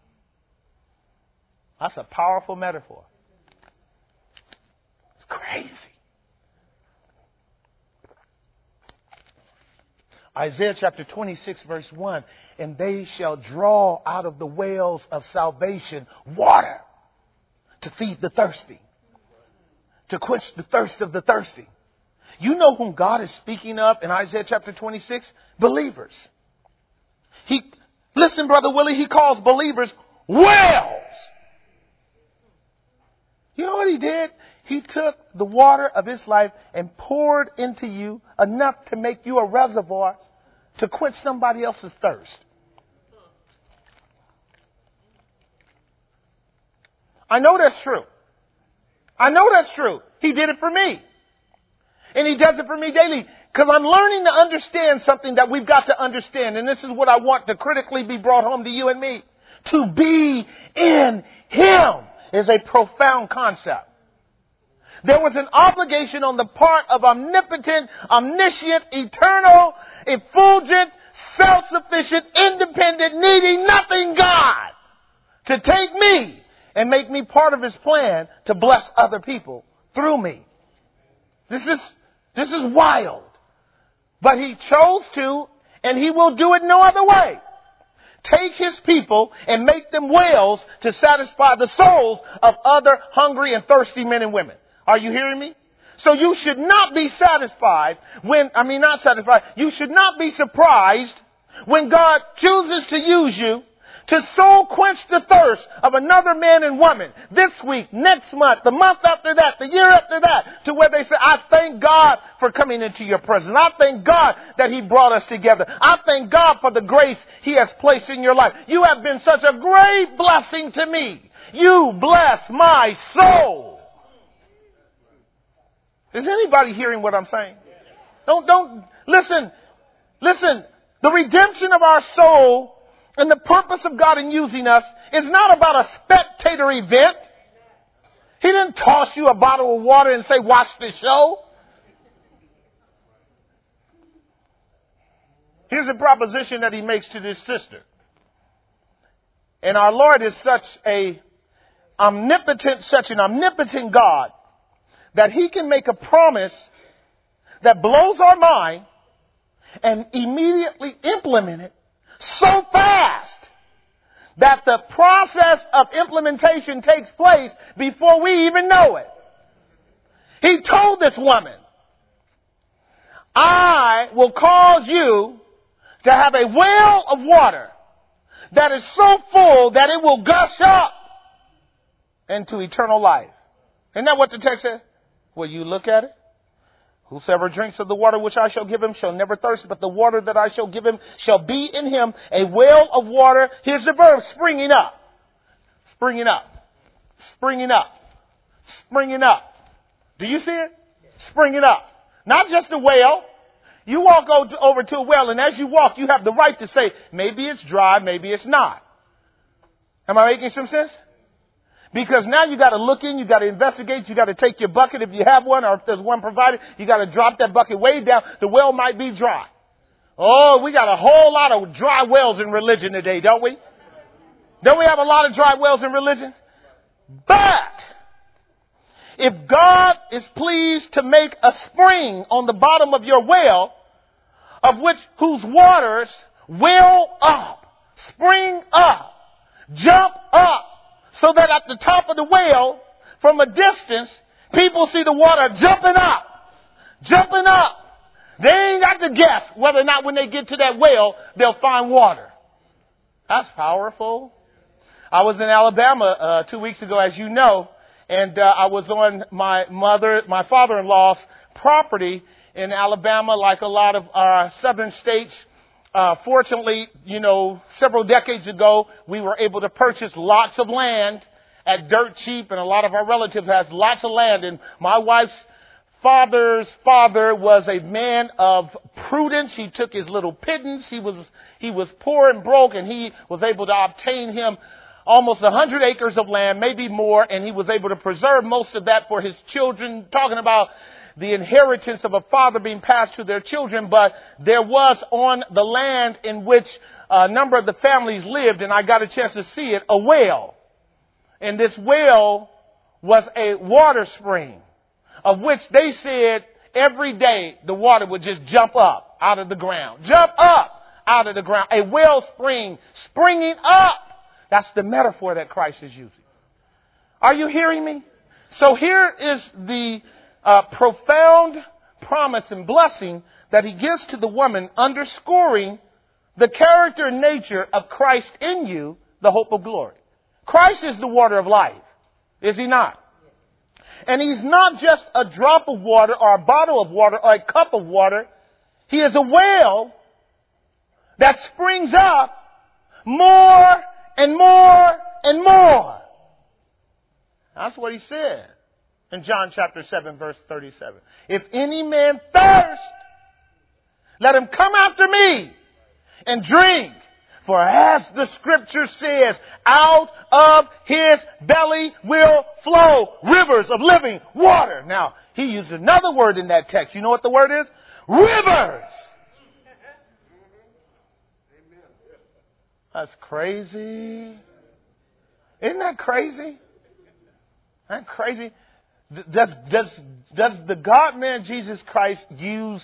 That's a powerful metaphor. It's crazy. Isaiah chapter twenty-six verse one. And they shall draw out of the wells of salvation water to feed the thirsty, to quench the thirst of the thirsty. You know whom God is speaking of in Isaiah chapter twenty-six? Believers. He, listen, Brother Willie, he calls believers wells. You know what he did? He took the water of his life and poured into you enough to make you a reservoir to quench somebody else's thirst. I know that's true. I know that's true. He did it for me. And he does it for me daily. Because I'm learning to understand something that we've got to understand. And this is what I want to critically be brought home to you and me. To be in him is a profound concept. There was an obligation on the part of omnipotent, omniscient, eternal, effulgent, self-sufficient, independent, needing nothing God to take me and make me part of his plan to bless other people through me. This is, this is wild. But he chose to, and he will do it no other way. Take his people and make them wells to satisfy the souls of other hungry and thirsty men and women. Are you hearing me? So you should not be satisfied when, I mean not satisfied, you should not be surprised when God chooses to use you to so quench the thirst of another man and woman this week, next month, the month after that, the year after that, to where they say, I thank God for coming into your presence. I thank God that he brought us together. I thank God for the grace he has placed in your life. You have been such a great blessing to me. You bless my soul. Is anybody hearing what I'm saying? Don't, don't, listen, listen. The redemption of our soul and the purpose of God in using us is not about a spectator event. He didn't toss you a bottle of water and say, watch the show. Here's a proposition that he makes to this sister. And our Lord is such a omnipotent, such an omnipotent God that he can make a promise that blows our mind and immediately implement it so fast that the process of implementation takes place before we even know it. He told this woman, I will cause you to have a well of water that is so full that it will gush up into eternal life. Isn't that what the text says? Will you look at it? Whosoever drinks of the water which I shall give him shall never thirst, but the water that I shall give him shall be in him a well of water. Here's the verb, springing up. Springing up. Springing up. Springing up. Do you see it? Springing up. Not just a well. You walk over to a well, and as you walk, you have the right to say, maybe it's dry, maybe it's not. Am I making some sense? Because now you got to look in, you got to investigate, you got to take your bucket if you have one, or if there's one provided, you got to drop that bucket way down. The well might be dry. Oh, we got a whole lot of dry wells in religion today, don't we? Don't we have a lot of dry wells in religion? But if God is pleased to make a spring on the bottom of your well, of which whose waters well up, spring up, jump up, so that at the top of the well, from a distance, people see the water jumping up, jumping up. They ain't got to guess whether or not when they get to that well, they'll find water. That's powerful. I was in Alabama uh, two weeks ago, as you know, and uh, I was on my mother, my father-in-law's property in Alabama, like a lot of our southern states. Uh, fortunately, you know, several decades ago, we were able to purchase lots of land at dirt cheap, and a lot of our relatives has lots of land. And my wife's father's father was a man of prudence. He took his little pittance. He was he was poor and broke, and he was able to obtain him almost one hundred acres of land, maybe more, and he was able to preserve most of that for his children, talking about the inheritance of a father being passed to their children. But there was on the land in which a number of the families lived, and I got a chance to see it, a well. And this well was a water spring, of which they said every day the water would just jump up out of the ground. Jump up out of the ground. A well spring springing up. That's the metaphor that Christ is using. Are you hearing me? So here is the uh, profound promise and blessing that he gives to the woman, underscoring the character and nature of Christ in you, the hope of glory. Christ is the water of life, is he not? And he's not just a drop of water or a bottle of water or a cup of water. He is a well that springs up more and more and more. That's what he said in John chapter seven, verse thirty-seven. If any man thirst, let him come after me and drink. For as the scripture says, out of his belly will flow rivers of living water. Now, he used another word in that text. You know what the word is? Rivers. That's crazy. Isn't that crazy? Isn't that crazy? Does, does, does the God-man Jesus Christ use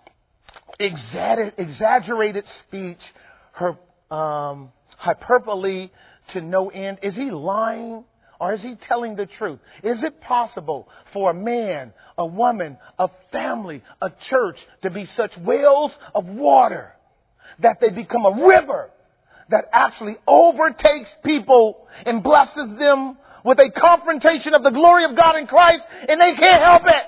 exaggerated speech, her um, hyperbole to no end? Is he lying or is he telling the truth? Is it possible for a man, a woman, a family, a church to be such wells of water that they become a river that actually overtakes people and blesses them with a confrontation of the glory of God in Christ, and they can't help it?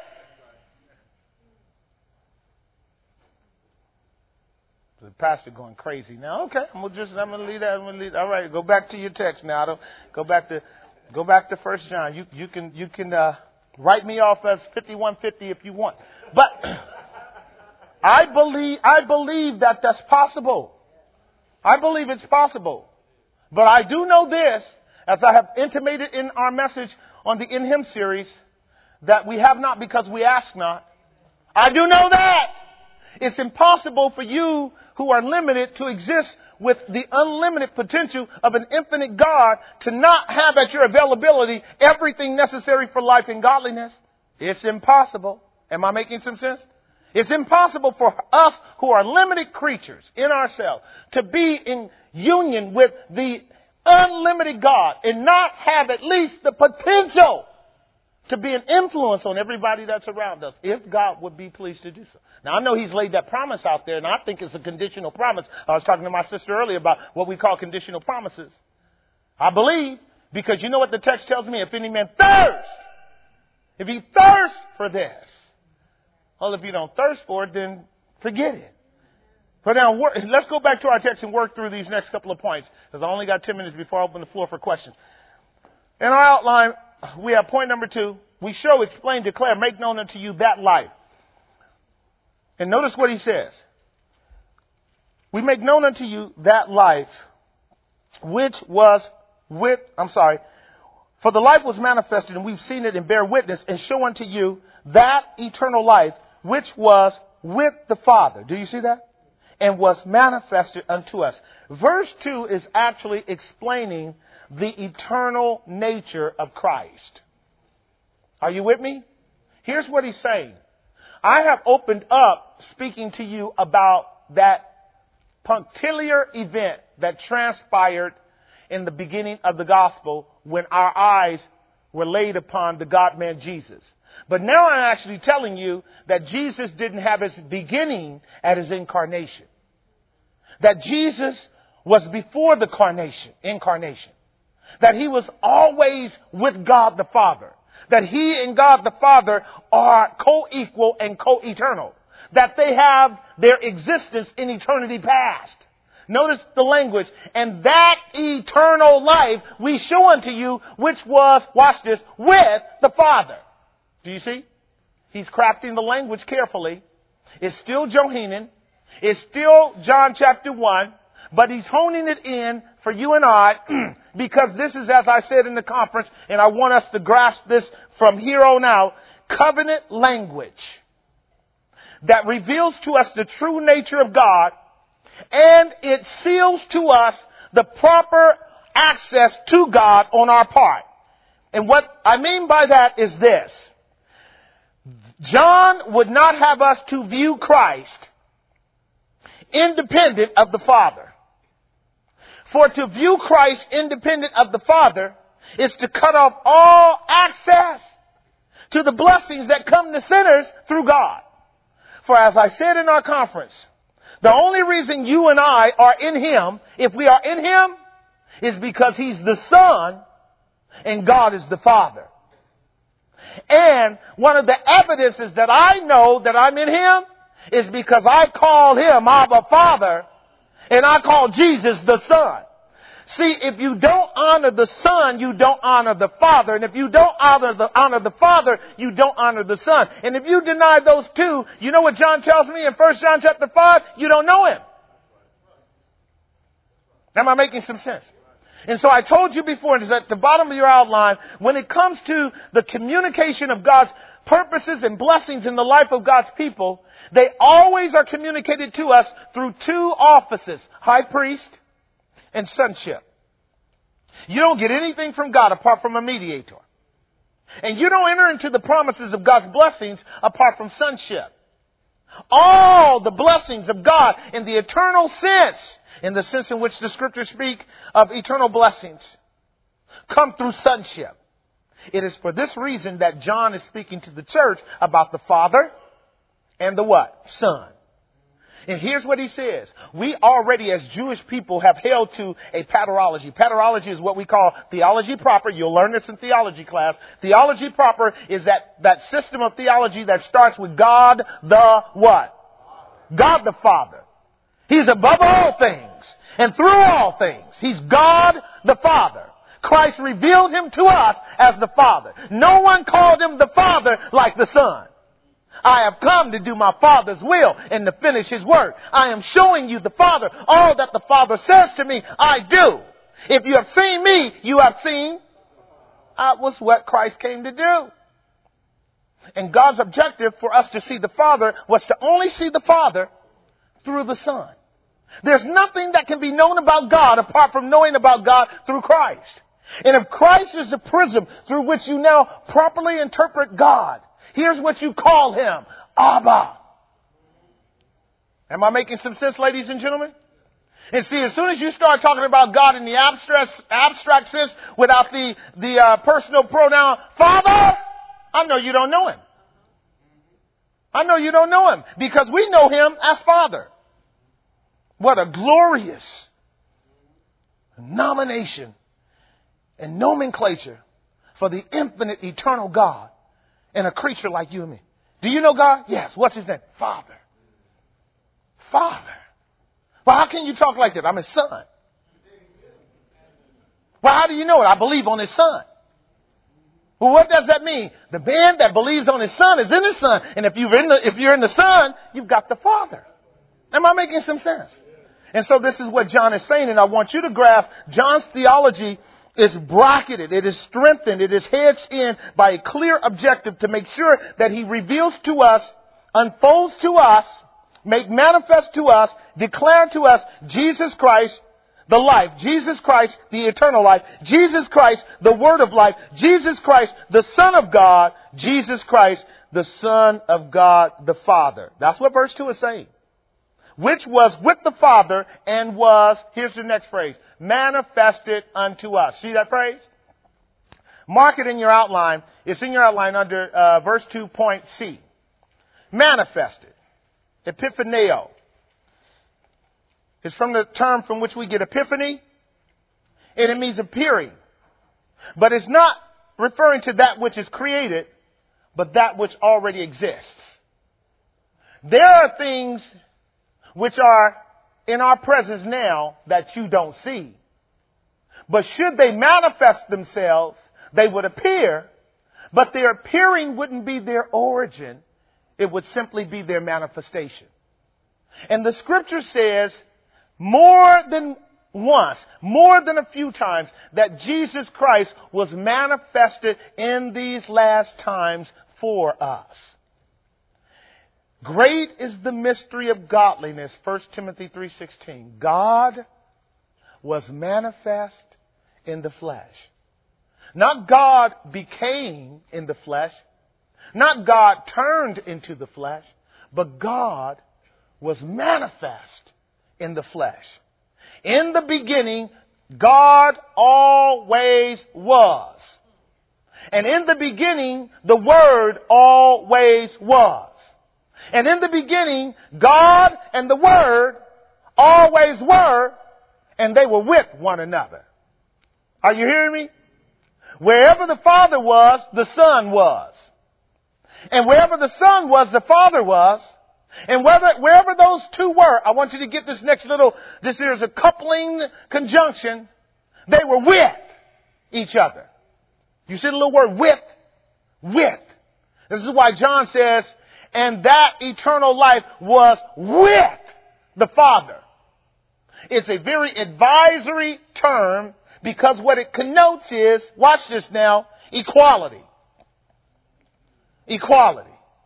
The pastor going crazy now. Okay, I'm gonna just I'm gonna leave that. I'm gonna leave. All right, go back to your text now. Don't, go back to go back to First John. You you can you can uh, write me off as fifty-one fifty if you want, but I believe I believe that that's possible. I believe it's possible. But I do know this, as I have intimated in our message on the In Him series, that we have not because we ask not. I do know that. It's impossible for you who are limited to exist with the unlimited potential of an infinite God to not have at your availability everything necessary for life and godliness. It's impossible. Am I making some sense? It's impossible for us who are limited creatures in ourselves to be in union with the unlimited God and not have at least the potential to be an influence on everybody that's around us, if God would be pleased to do so. Now, I know He's laid that promise out there, and I think it's a conditional promise. I was talking to my sister earlier about what we call conditional promises. I believe, because you know what the text tells me? If any man thirst, if he thirsts for this, well, if you don't thirst for it, then forget it. But now, let's go back to our text and work through these next couple of points, because I only got ten minutes before I open the floor for questions. In our outline, we have point number two. We show, explain, declare, make known unto you that life. And notice what he says. We make known unto you that life, which was with, I'm sorry, For the life was manifested, and we've seen it and bear witness, and show unto you that eternal life which was with the Father. Do you see that? And was manifested unto us. Verse two is actually explaining the eternal nature of Christ. Are you with me? Here's what he's saying. I have opened up speaking to you about that punctiliar event that transpired in the beginning of the gospel when our eyes were laid upon the God-man Jesus. But now I'm actually telling you that Jesus didn't have his beginning at his incarnation. That Jesus was before the carnation, incarnation. That he was always with God the Father. That he and God the Father are co-equal and co-eternal. That they have their existence in eternity past. Notice the language. And that eternal life we show unto you, which was, watch this, with the Father. Do you see? He's crafting the language carefully. It's still Johannine. It's still John chapter one. But he's honing it in for you and I because this is, as I said in the conference, and I want us to grasp this from here on out, covenant language that reveals to us the true nature of God, and it seals to us the proper access to God on our part. And what I mean by that is this. John would not have us to view Christ independent of the Father. For to view Christ independent of the Father is to cut off all access to the blessings that come to sinners through God. For as I said in our conference, the only reason you and I are in Him, if we are in Him, is because He's the Son and God is the Father. And one of the evidences that I know that I'm in Him is because I call Him Abba Father and I call Jesus the Son. See, if you don't honor the Son, you don't honor the Father. And if you don't honor the, honor the Father, you don't honor the Son. And if you deny those two, you know what John tells me in First John chapter five? You don't know Him. Am I making some sense? And so I told you before, and it's at the bottom of your outline, when it comes to the communication of God's purposes and blessings in the life of God's people, they always are communicated to us through two offices, high priest and sonship. You don't get anything from God apart from a mediator. And you don't enter into the promises of God's blessings apart from sonship. All the blessings of God in the eternal sense, in the sense in which the scriptures speak of eternal blessings, come through sonship. It is for this reason that John is speaking to the church about the Father and the what? Son. And here's what he says. We already as Jewish people have held to a paterology. Paterology is what we call theology proper. You'll learn this in theology class. Theology proper is that, that system of theology that starts with God the what? God the Father. He's above all things and through all things. He's God the Father. Christ revealed Him to us as the Father. No one called Him the Father like the Son. I have come to do my Father's will and to finish His work. I am showing you the Father. All that the Father says to me, I do. If you have seen me, you have seen. That was what Christ came to do. And God's objective for us to see the Father was to only see the Father through the Son. There's nothing that can be known about God apart from knowing about God through Christ. And if Christ is the prism through which you now properly interpret God, here's what you call Him. Abba. Am I making some sense, ladies and gentlemen? And see, as soon as you start talking about God in the abstract, abstract sense without the, the uh, personal pronoun, Father, I know you don't know Him. I know you don't know Him because we know Him as Father. What a glorious nomination and nomenclature for the infinite eternal God and a creature like you and me. Do you know God? Yes. What's His name? Father. Father. Well, how can you talk like that? I'm His son. Well, how do you know it? I believe on His Son. Well, what does that mean? The man that believes on His Son is in His Son. And if you're in the, if you're in the Son, you've got the Father. Am I making some sense? And so this is what John is saying. And I want you to grasp John's theology is bracketed, it is strengthened, it is hedged in by a clear objective to make sure that he reveals to us, unfolds to us, make manifest to us, declare to us Jesus Christ, the life, Jesus Christ, the eternal life, Jesus Christ, the word of life, Jesus Christ, the Son of God, Jesus Christ, the Son of God, the Father. That's what verse two is saying. Which was with the Father and was, here's the next phrase, manifested unto us. See that phrase? Mark it in your outline. It's in your outline under uh, verse two point C. Manifested. Epiphaneo. It's from the term from which we get epiphany, and it means appearing. But it's not referring to that which is created, but that which already exists. There are things which are in our presence now that you don't see. But should they manifest themselves, they would appear, but their appearing wouldn't be their origin. It would simply be their manifestation. And the scripture says more than once, more than a few times, that Jesus Christ was manifested in these last times for us. Great is the mystery of godliness, First Timothy three sixteen. God was manifest in the flesh. Not God became in the flesh. Not God turned into the flesh. But God was manifest in the flesh. In the beginning, God always was. And in the beginning, the Word always was. And in the beginning, God and the Word always were, and they were with one another. Are you hearing me? Wherever the Father was, the Son was. And wherever the Son was, the Father was. And whether, wherever those two were, I want you to get this next little, this here's a coupling conjunction. They were with each other. You see the little word with? With. This is why John says, and that eternal life was with the Father. It's a very advisory term because what it connotes is, watch this now, equality. Equality.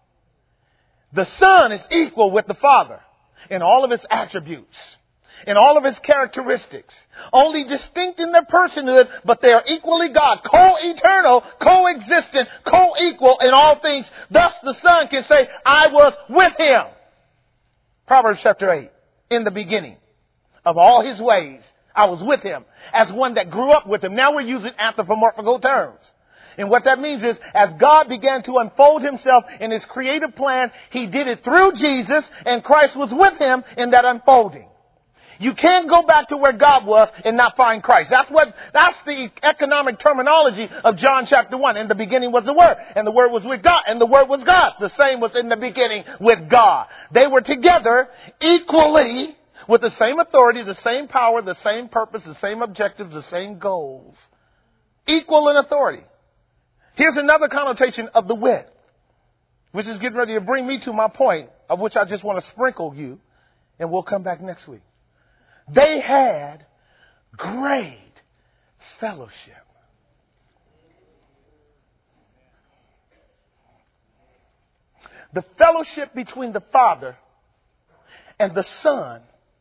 The Son is equal with the Father in all of his attributes, in all of his characteristics, only distinct in their personhood, but they are equally God, co-eternal, co-existent, co-equal in all things. Thus the Son can say, I was with him. Proverbs chapter eight, in the beginning of all his ways, I was with him as one that grew up with him. Now we're using anthropomorphical terms. And what that means is, as God began to unfold himself in his creative plan, he did it through Jesus, and Christ was with him in that unfolding. You can't go back to where God was and not find Christ. That's what, that's the economic terminology of John chapter one. In the beginning was the Word, and the Word was with God, and the Word was God. The same was in the beginning with God. They were together equally with the same authority, the same power, the same purpose, the same objectives, the same goals. Equal in authority. Here's another connotation of the with, which is getting ready to bring me to my point, of which I just want to sprinkle you, and we'll come back next week. They had great fellowship. The fellowship between the Father and the Son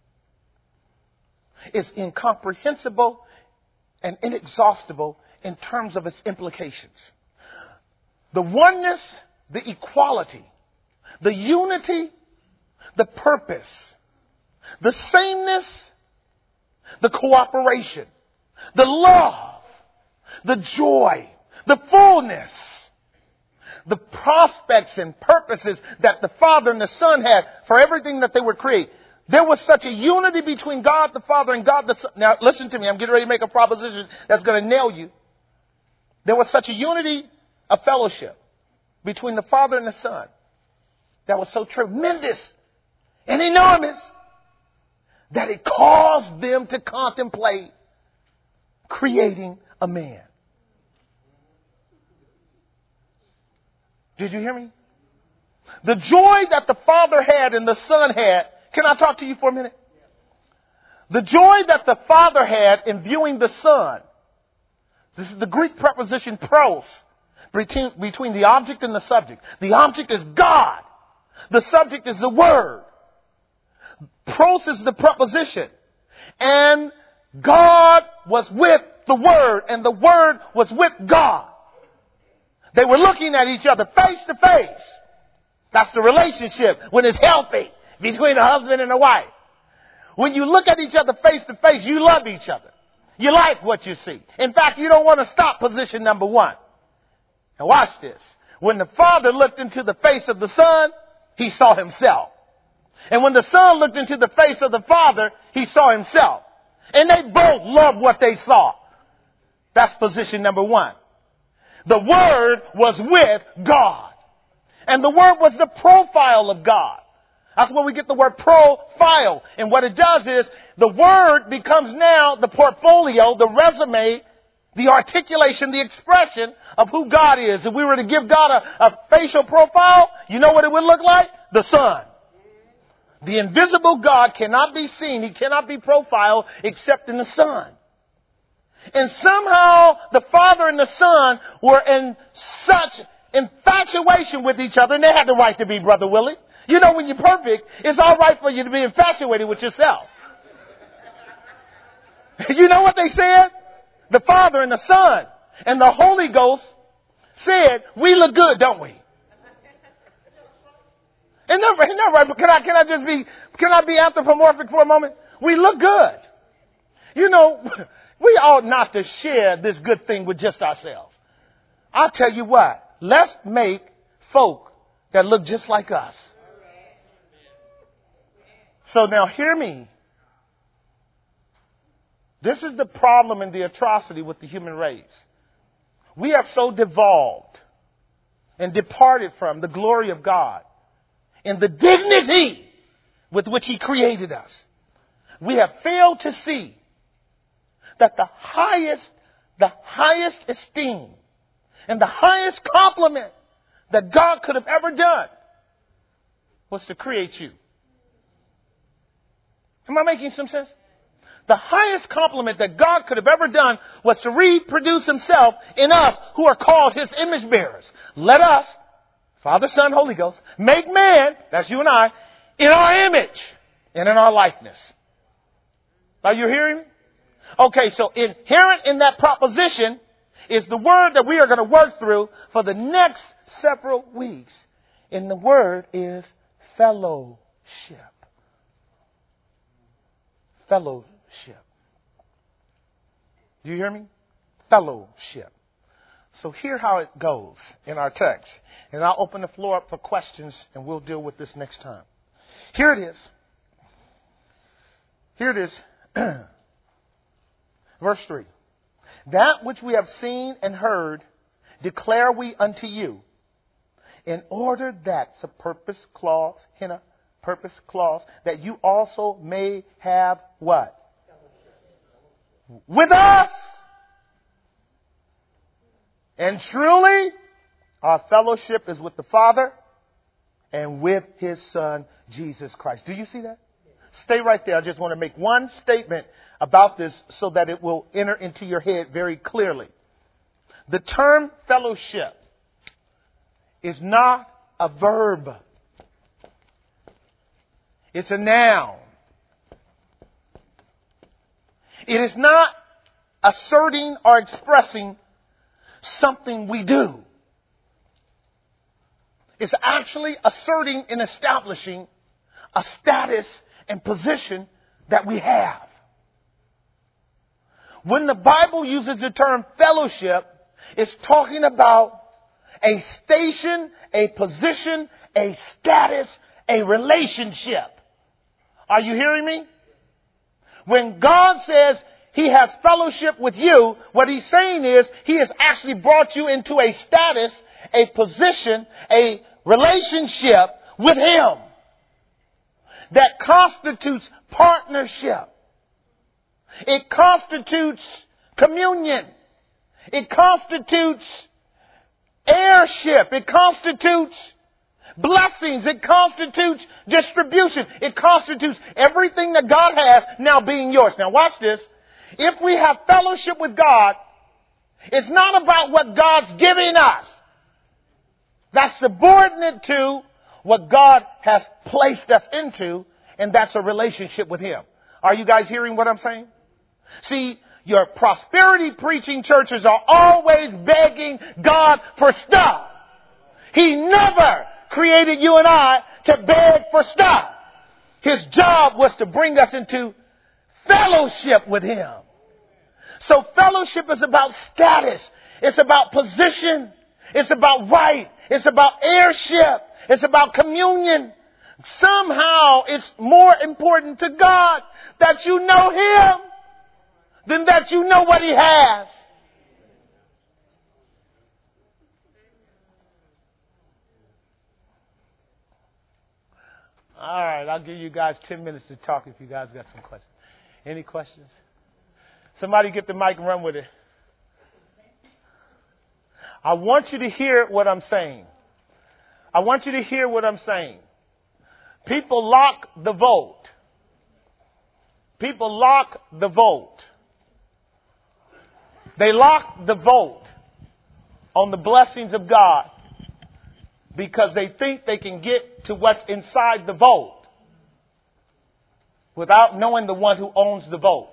is incomprehensible and inexhaustible in terms of its implications. The oneness, the equality, the unity, the purpose, the sameness, the cooperation, the love, the joy, the fullness, the prospects and purposes that the Father and the Son had for everything that they would create. There was such a unity between God the Father and God the Son. Now listen to me, I'm getting ready to make a proposition that's going to nail you. There was such a unity of fellowship between the Father and the Son that was so tremendous and enormous that it caused them to contemplate creating a man. Did you hear me? The joy that the Father had and the Son had. Can I talk to you for a minute? The joy that the Father had in viewing the Son This is the Greek preposition pros, between, between the object and the subject. The object is God. The subject is the Word. Pros is the preposition. And God was with the Word, and the Word was with God. They were looking at each other face to face. That's the relationship when it's healthy between a husband and a wife. When you look at each other face to face, you love each other. You like what you see. In fact, you don't want to stop position number one. Now watch this. When the Father looked into the face of the Son, he saw himself. And when the Son looked into the face of the Father, he saw himself. And they both loved what they saw. That's position number one. The Word was with God. And the Word was the profile of God. That's where we get the word profile. And what it does is the Word becomes now the portfolio, the resume, the articulation, the expression of who God is. If we were to give God a, a facial profile, you know what it would look like? The Son. The invisible God cannot be seen. He cannot be profiled except in the Son. And somehow the Father and the Son were in such infatuation with each other, and they had the right to be, Brother Willie. You know, when you're perfect, it's all right for you to be infatuated with yourself. You know what they said? The Father and the Son and the Holy Ghost said, we look good, don't we? Isn't that, isn't that right? But can I, can I just be, can I be anthropomorphic for a moment? We look good. You know, we ought not to share this good thing with just ourselves. I'll tell you what. Let's make folk that look just like us. So now hear me. This is the problem and the atrocity with the human race. We have so devolved and departed from the glory of God and the dignity with which He created us. We have failed to see that the highest, the highest esteem and the highest compliment that God could have ever done was to create you. Am I making some sense? The highest compliment that God could have ever done was to reproduce Himself in us who are called His image bearers. Let us, Father, Son, Holy Ghost, make man, that's you and I, in our image and in our likeness. Are you hearing me? Okay, so inherent in that proposition is the word that we are going to work through for the next several weeks. And the word is fellowship. Fellowship. Do you hear me? Fellowship. So hear how it goes in our text. And I'll open the floor up for questions and we'll deal with this next time. Here it is. Here it is. Verse three. That which we have seen and heard declare we unto you, in order that, it's a purpose clause, henna, purpose clause, that you also may have what? With us. And truly, our fellowship is with the Father and with His Son, Jesus Christ. Do you see that? Stay right there. I just want to make one statement about this so that it will enter into your head very clearly. The term fellowship is not a verb. It's a noun. It is not asserting or expressing something we do. It's actually asserting and establishing a status and position that we have. When the Bible uses the term fellowship, it's talking about a station, a position, a status, a relationship. Are you hearing me? When God says He has fellowship with you, what He's saying is He has actually brought you into a status, a position, a relationship with Him that constitutes partnership. It constitutes communion. It constitutes heirship. It constitutes blessings. It constitutes distribution. It constitutes everything that God has now being yours. Now watch this. If we have fellowship with God It's not about what God's giving us. That's subordinate to what God has placed us into, and that's a relationship with Him. Are you guys hearing what I'm saying? See, your prosperity preaching churches are always begging God for stuff. He never created you and I to beg for stuff. His job was to bring us into fellowship with Him. So fellowship is about status. It's about position. It's about right. It's about heirship. It's about communion. Somehow it's more important to God that you know Him than that you know what He has. All right, I'll give you guys ten minutes to talk if you guys got some questions. Any questions? Somebody get the mic and run with it. I want you to hear what I'm saying. I want you to hear what I'm saying. People lock the vote. People lock the vote. They lock the vote on the blessings of God because they think they can get to what's inside the vote without knowing the one who owns the vote.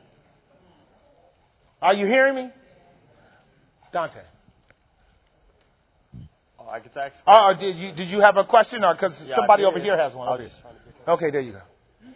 Are you hearing me? Dante. Oh, I could ask. Oh, did you did you have a question, or because yeah, somebody over here has one? Okay. Okay, there you go.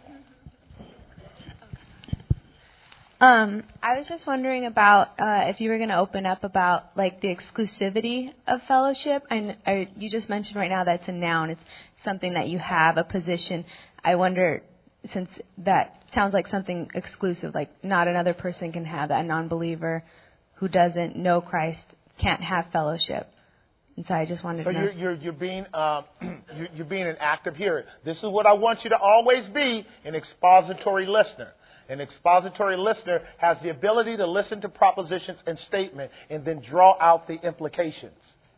Um, I was just wondering about uh, if you were going to open up about like the exclusivity of fellowship. And I, you just mentioned right now that it's a noun. It's something that you have, a position. I wonder, since that sounds like something exclusive, like not another person can have that. A non-believer who doesn't know Christ can't have fellowship. And so I just wanted so to know. you're, you're, you're being uh, you're, you're being an active hearer. This is what I want you to always be: an expository listener. An expository listener has the ability to listen to propositions and statements and then draw out the implications.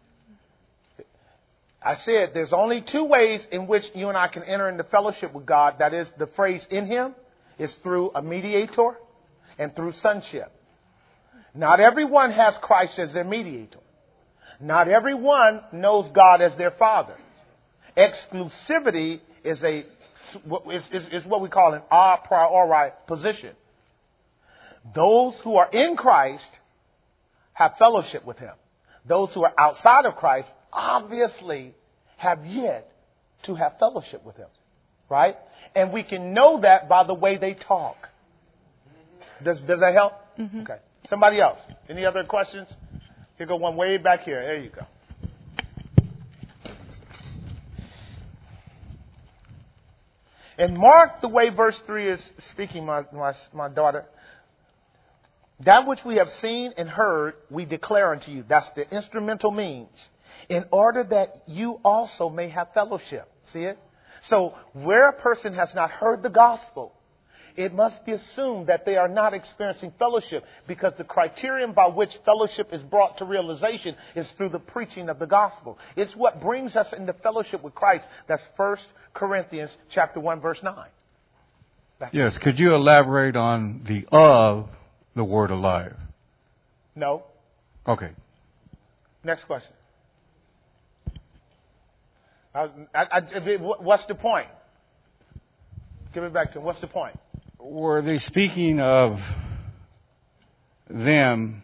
I said there's only two ways in which you and I can enter into fellowship with God. That is, the phrase "in Him" is through a mediator and through sonship. Not everyone has Christ as their mediator. Not everyone knows God as their Father. Exclusivity is a is, is what we call an a priori position. Those who are in Christ have fellowship with Him. Those who are outside of Christ obviously have yet to have fellowship with Him. Right? And we can know that by the way they talk. Does, does that help? Mm-hmm. Okay. Somebody else? Any other questions? Here go one way back here. There you go. And mark the way verse three is speaking, my, my, my daughter. That which we have seen and heard, we declare unto you. That's the instrumental means. In order that you also may have fellowship. See it? So where a person has not heard the gospel, it must be assumed that they are not experiencing fellowship, because the criterion by which fellowship is brought to realization is through the preaching of the gospel. It's what brings us into fellowship with Christ. That's First Corinthians chapter one, verse nine. Back Yes, could you elaborate on the of the word alive? No. Okay. Next question. I, I, I, what's the point? Give it back to him. What's the point? Were they speaking of them,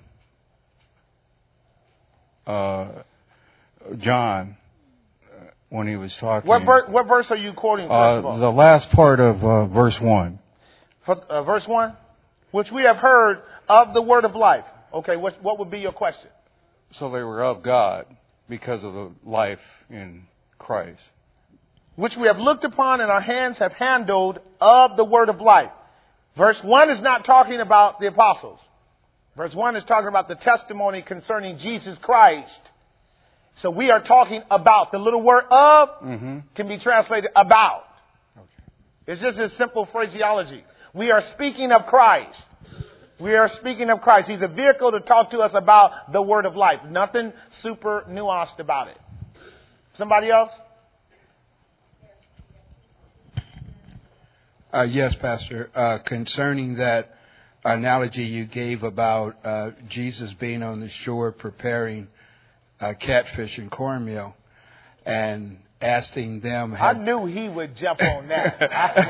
uh, John, uh, when he was talking? What, ver- what verse are you quoting, first uh, of all? The last part of uh, verse one. For, uh, verse one? Which we have heard of the word of life. Okay, what, what would be your question? So they were of God because of the life in Christ. Which we have looked upon and our hands have handled of the word of life. Verse one is not talking about the apostles. Verse one is talking about the testimony concerning Jesus Christ. So we are talking about. The little word of mm-hmm. can be translated about. Okay. It's just a simple phraseology. We are speaking of Christ. We are speaking of Christ. He's a vehicle to talk to us about the word of life. Nothing super nuanced about it. Somebody else? Uh, yes, Pastor. Uh, concerning that, analogy you gave about uh, Jesus being on the shore preparing uh, catfish and cornmeal and asking them. I knew he would jump on that.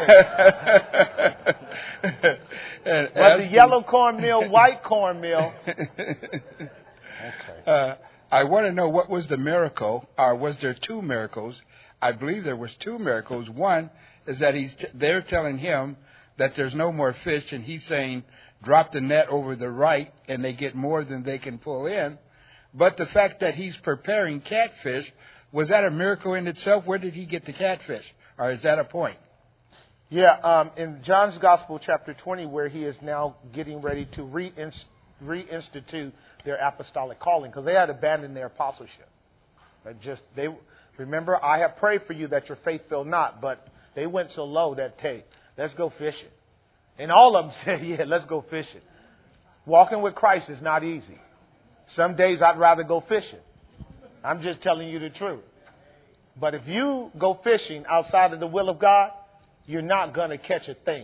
Was asking, it yellow cornmeal, white cornmeal? Okay. Uh, I want to know, what was the miracle, or was there two miracles? I believe there was two miracles. One is that he's t- they're telling him that there's no more fish, and he's saying, drop the net over the right, and they get more than they can pull in. But the fact that he's preparing catfish, was that a miracle in itself? Where did he get the catfish? Or is that a point? Yeah, um, in John's Gospel, chapter twenty, where he is now getting ready to reinst- reinstitute their apostolic calling, because they had abandoned their apostleship. But just they remember, I have prayed for you that your faith fail not, but they went so low that, hey, let's go fishing. And all of them said, yeah, let's go fishing. Walking with Christ is not easy. Some days I'd rather go fishing. I'm just telling you the truth. But if you go fishing outside of the will of God, you're not going to catch a thing.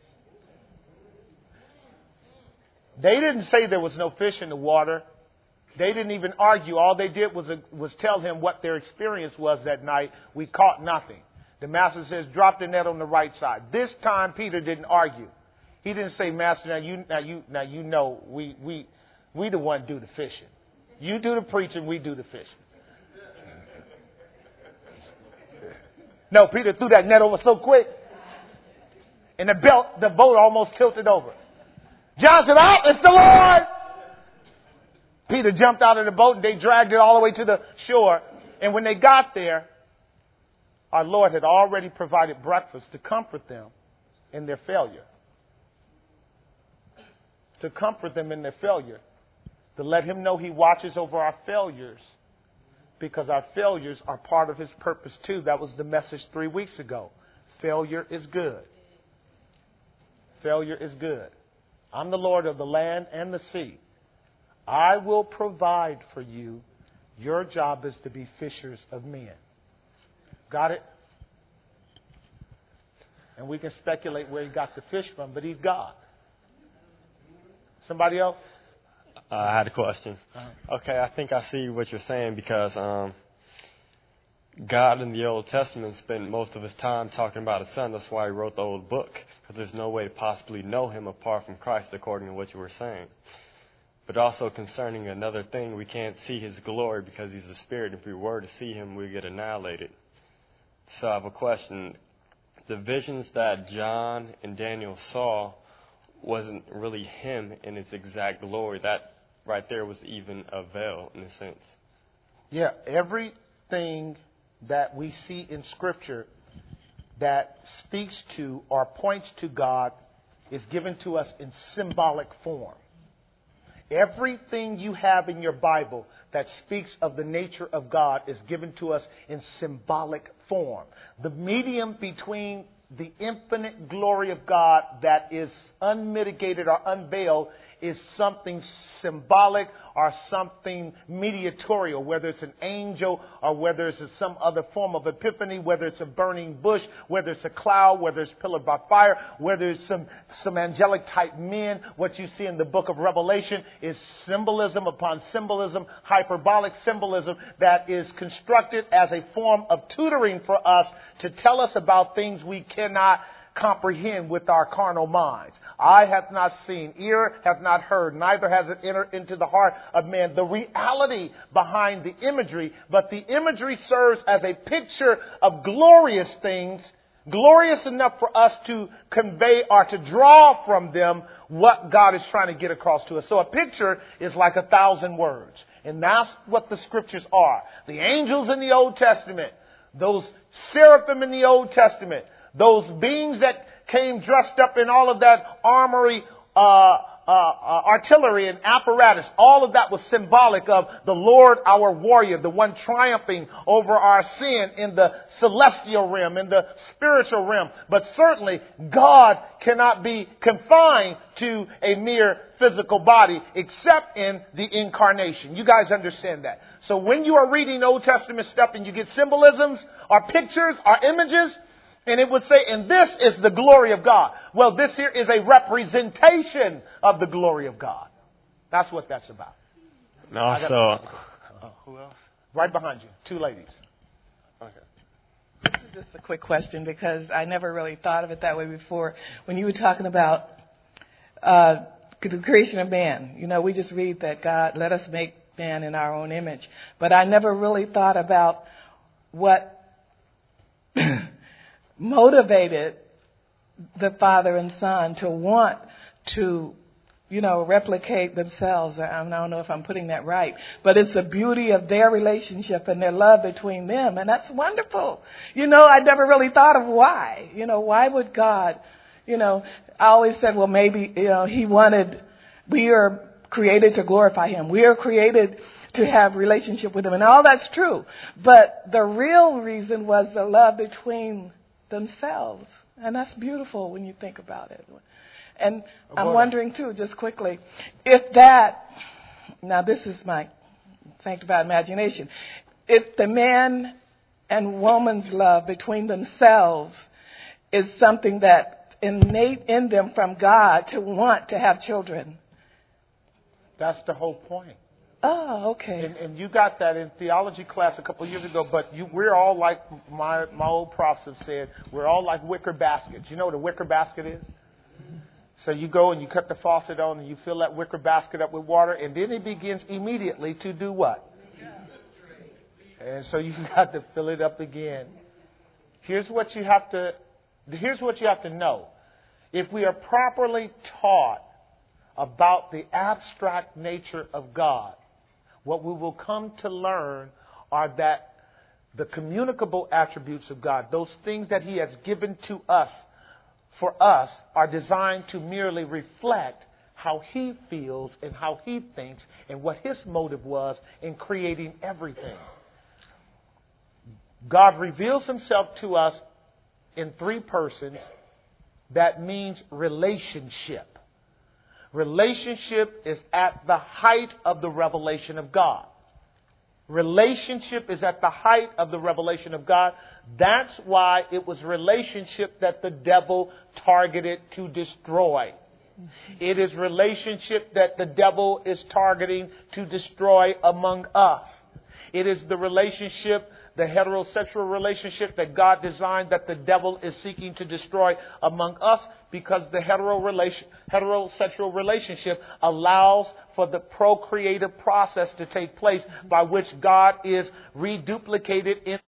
They didn't say there was no fish in the water. They didn't even argue. All they did was, was tell him what their experience was that night. We caught nothing. The master says, drop the net on the right side. This time, Peter didn't argue. He didn't say, Master, now you, now you, now you know we, we, we the one do the fishing. You do the preaching, we do the fishing. No, Peter threw that net over so quick, and the belt, the boat almost tilted over. John said, "Oh, it's the Lord!" Peter jumped out of the boat, and they dragged it all the way to the shore. And when they got there, our Lord had already provided breakfast to comfort them in their failure. To comfort them in their failure. To let him know he watches over our failures. Because our failures are part of his purpose too. That was the message three weeks ago. Failure is good. Failure is good. I'm the Lord of the land and the sea. I will provide for you. Your job is to be fishers of men. Got it? And we can speculate where he got the fish from, but he's God. Somebody else? Uh, I had a question. Uh-huh. Okay, I think I see what you're saying, because um, God in the Old Testament spent most of his time talking about his son. That's why he wrote the old book, because there's no way to possibly know him apart from Christ, according to what you were saying. But also concerning another thing, we can't see his glory because he's a spirit. If we were to see him, we get annihilated. So I have a question. The visions that John and Daniel saw wasn't really him in his exact glory. That right there was even a veil in a sense. Yeah, everything that we see in Scripture that speaks to or points to God is given to us in symbolic form. Everything you have in your Bible that speaks of the nature of God is given to us in symbolic form. The medium between the infinite glory of God that is unmitigated or unveiled is something symbolic or something mediatorial, whether it's an angel or whether it's some other form of epiphany, whether it's a burning bush, whether it's a cloud, whether it's pillar by fire, whether it's some, some angelic type men. What you see in the book of Revelation is symbolism upon symbolism, hyperbolic symbolism that is constructed as a form of tutoring for us to tell us about things we cannot comprehend with our carnal minds. Eye hath not seen, ear hath not heard, neither has it entered into the heart of man the reality behind the imagery, but the imagery serves as a picture of glorious things, glorious enough for us to convey or to draw from them what God is trying to get across to us. So a picture is like a thousand words, and that's what the Scriptures are. The angels in the Old Testament, those seraphim in the Old Testament, those beings that came dressed up in all of that armory, uh, uh, uh, artillery and apparatus, all of that was symbolic of the Lord, our warrior, the one triumphing over our sin in the celestial realm, in the spiritual realm. But certainly God cannot be confined to a mere physical body except in the incarnation. You guys understand that. So when you are reading Old Testament stuff and you get symbolisms or pictures or images, And it would say, and this is the glory of God. Well, this here is a representation of the glory of God. That's what that's about. And also, uh, who else? Right behind you. Two ladies. Okay. This is just a quick question because I never really thought of it that way before. When you were talking about uh, the creation of man, you know, we just read that God let us make man in our own image. But I never really thought about what motivated the father and son to want to, you know, replicate themselves. I don't know if I'm putting that right, but it's the beauty of their relationship and their love between them, and that's wonderful. You know, I never really thought of why. You know, why would God, you know, I always said, well, maybe, you know, he wanted, we are created to glorify him. We are created to have relationship with him, and all that's true. But the real reason was the love between themselves, and that's beautiful when you think about it. And I'm wondering, too, just quickly, if that, now this is my sanctified imagination, if the man and woman's love between themselves is something that innate in them from God to want to have children. That's the whole point. Oh, okay. And, and you got that in theology class a couple of years ago, but you, we're all like my, my old profs have said, we're all like wicker baskets. You know what a wicker basket is? So you go and you cut the faucet on and you fill that wicker basket up with water, and then it begins immediately to do what? And so you got to fill it up again. Here's what you have to, here's what you have to know. If we are properly taught about the abstract nature of God, what we will come to learn are that the communicable attributes of God, those things that He has given to us, for us, are designed to merely reflect how He feels and how He thinks and what His motive was in creating everything. God reveals Himself to us in three persons. That means relationship. Relationship is at the height of the revelation of God. Relationship is at the height of the revelation of God. That's why it was relationship that the devil targeted to destroy. It is relationship that the devil is targeting to destroy among us. It is the relationship, the heterosexual relationship that God designed, that the devil is seeking to destroy among us, because the hetero relation, heterosexual relationship allows for the procreative process to take place by which God is reduplicated in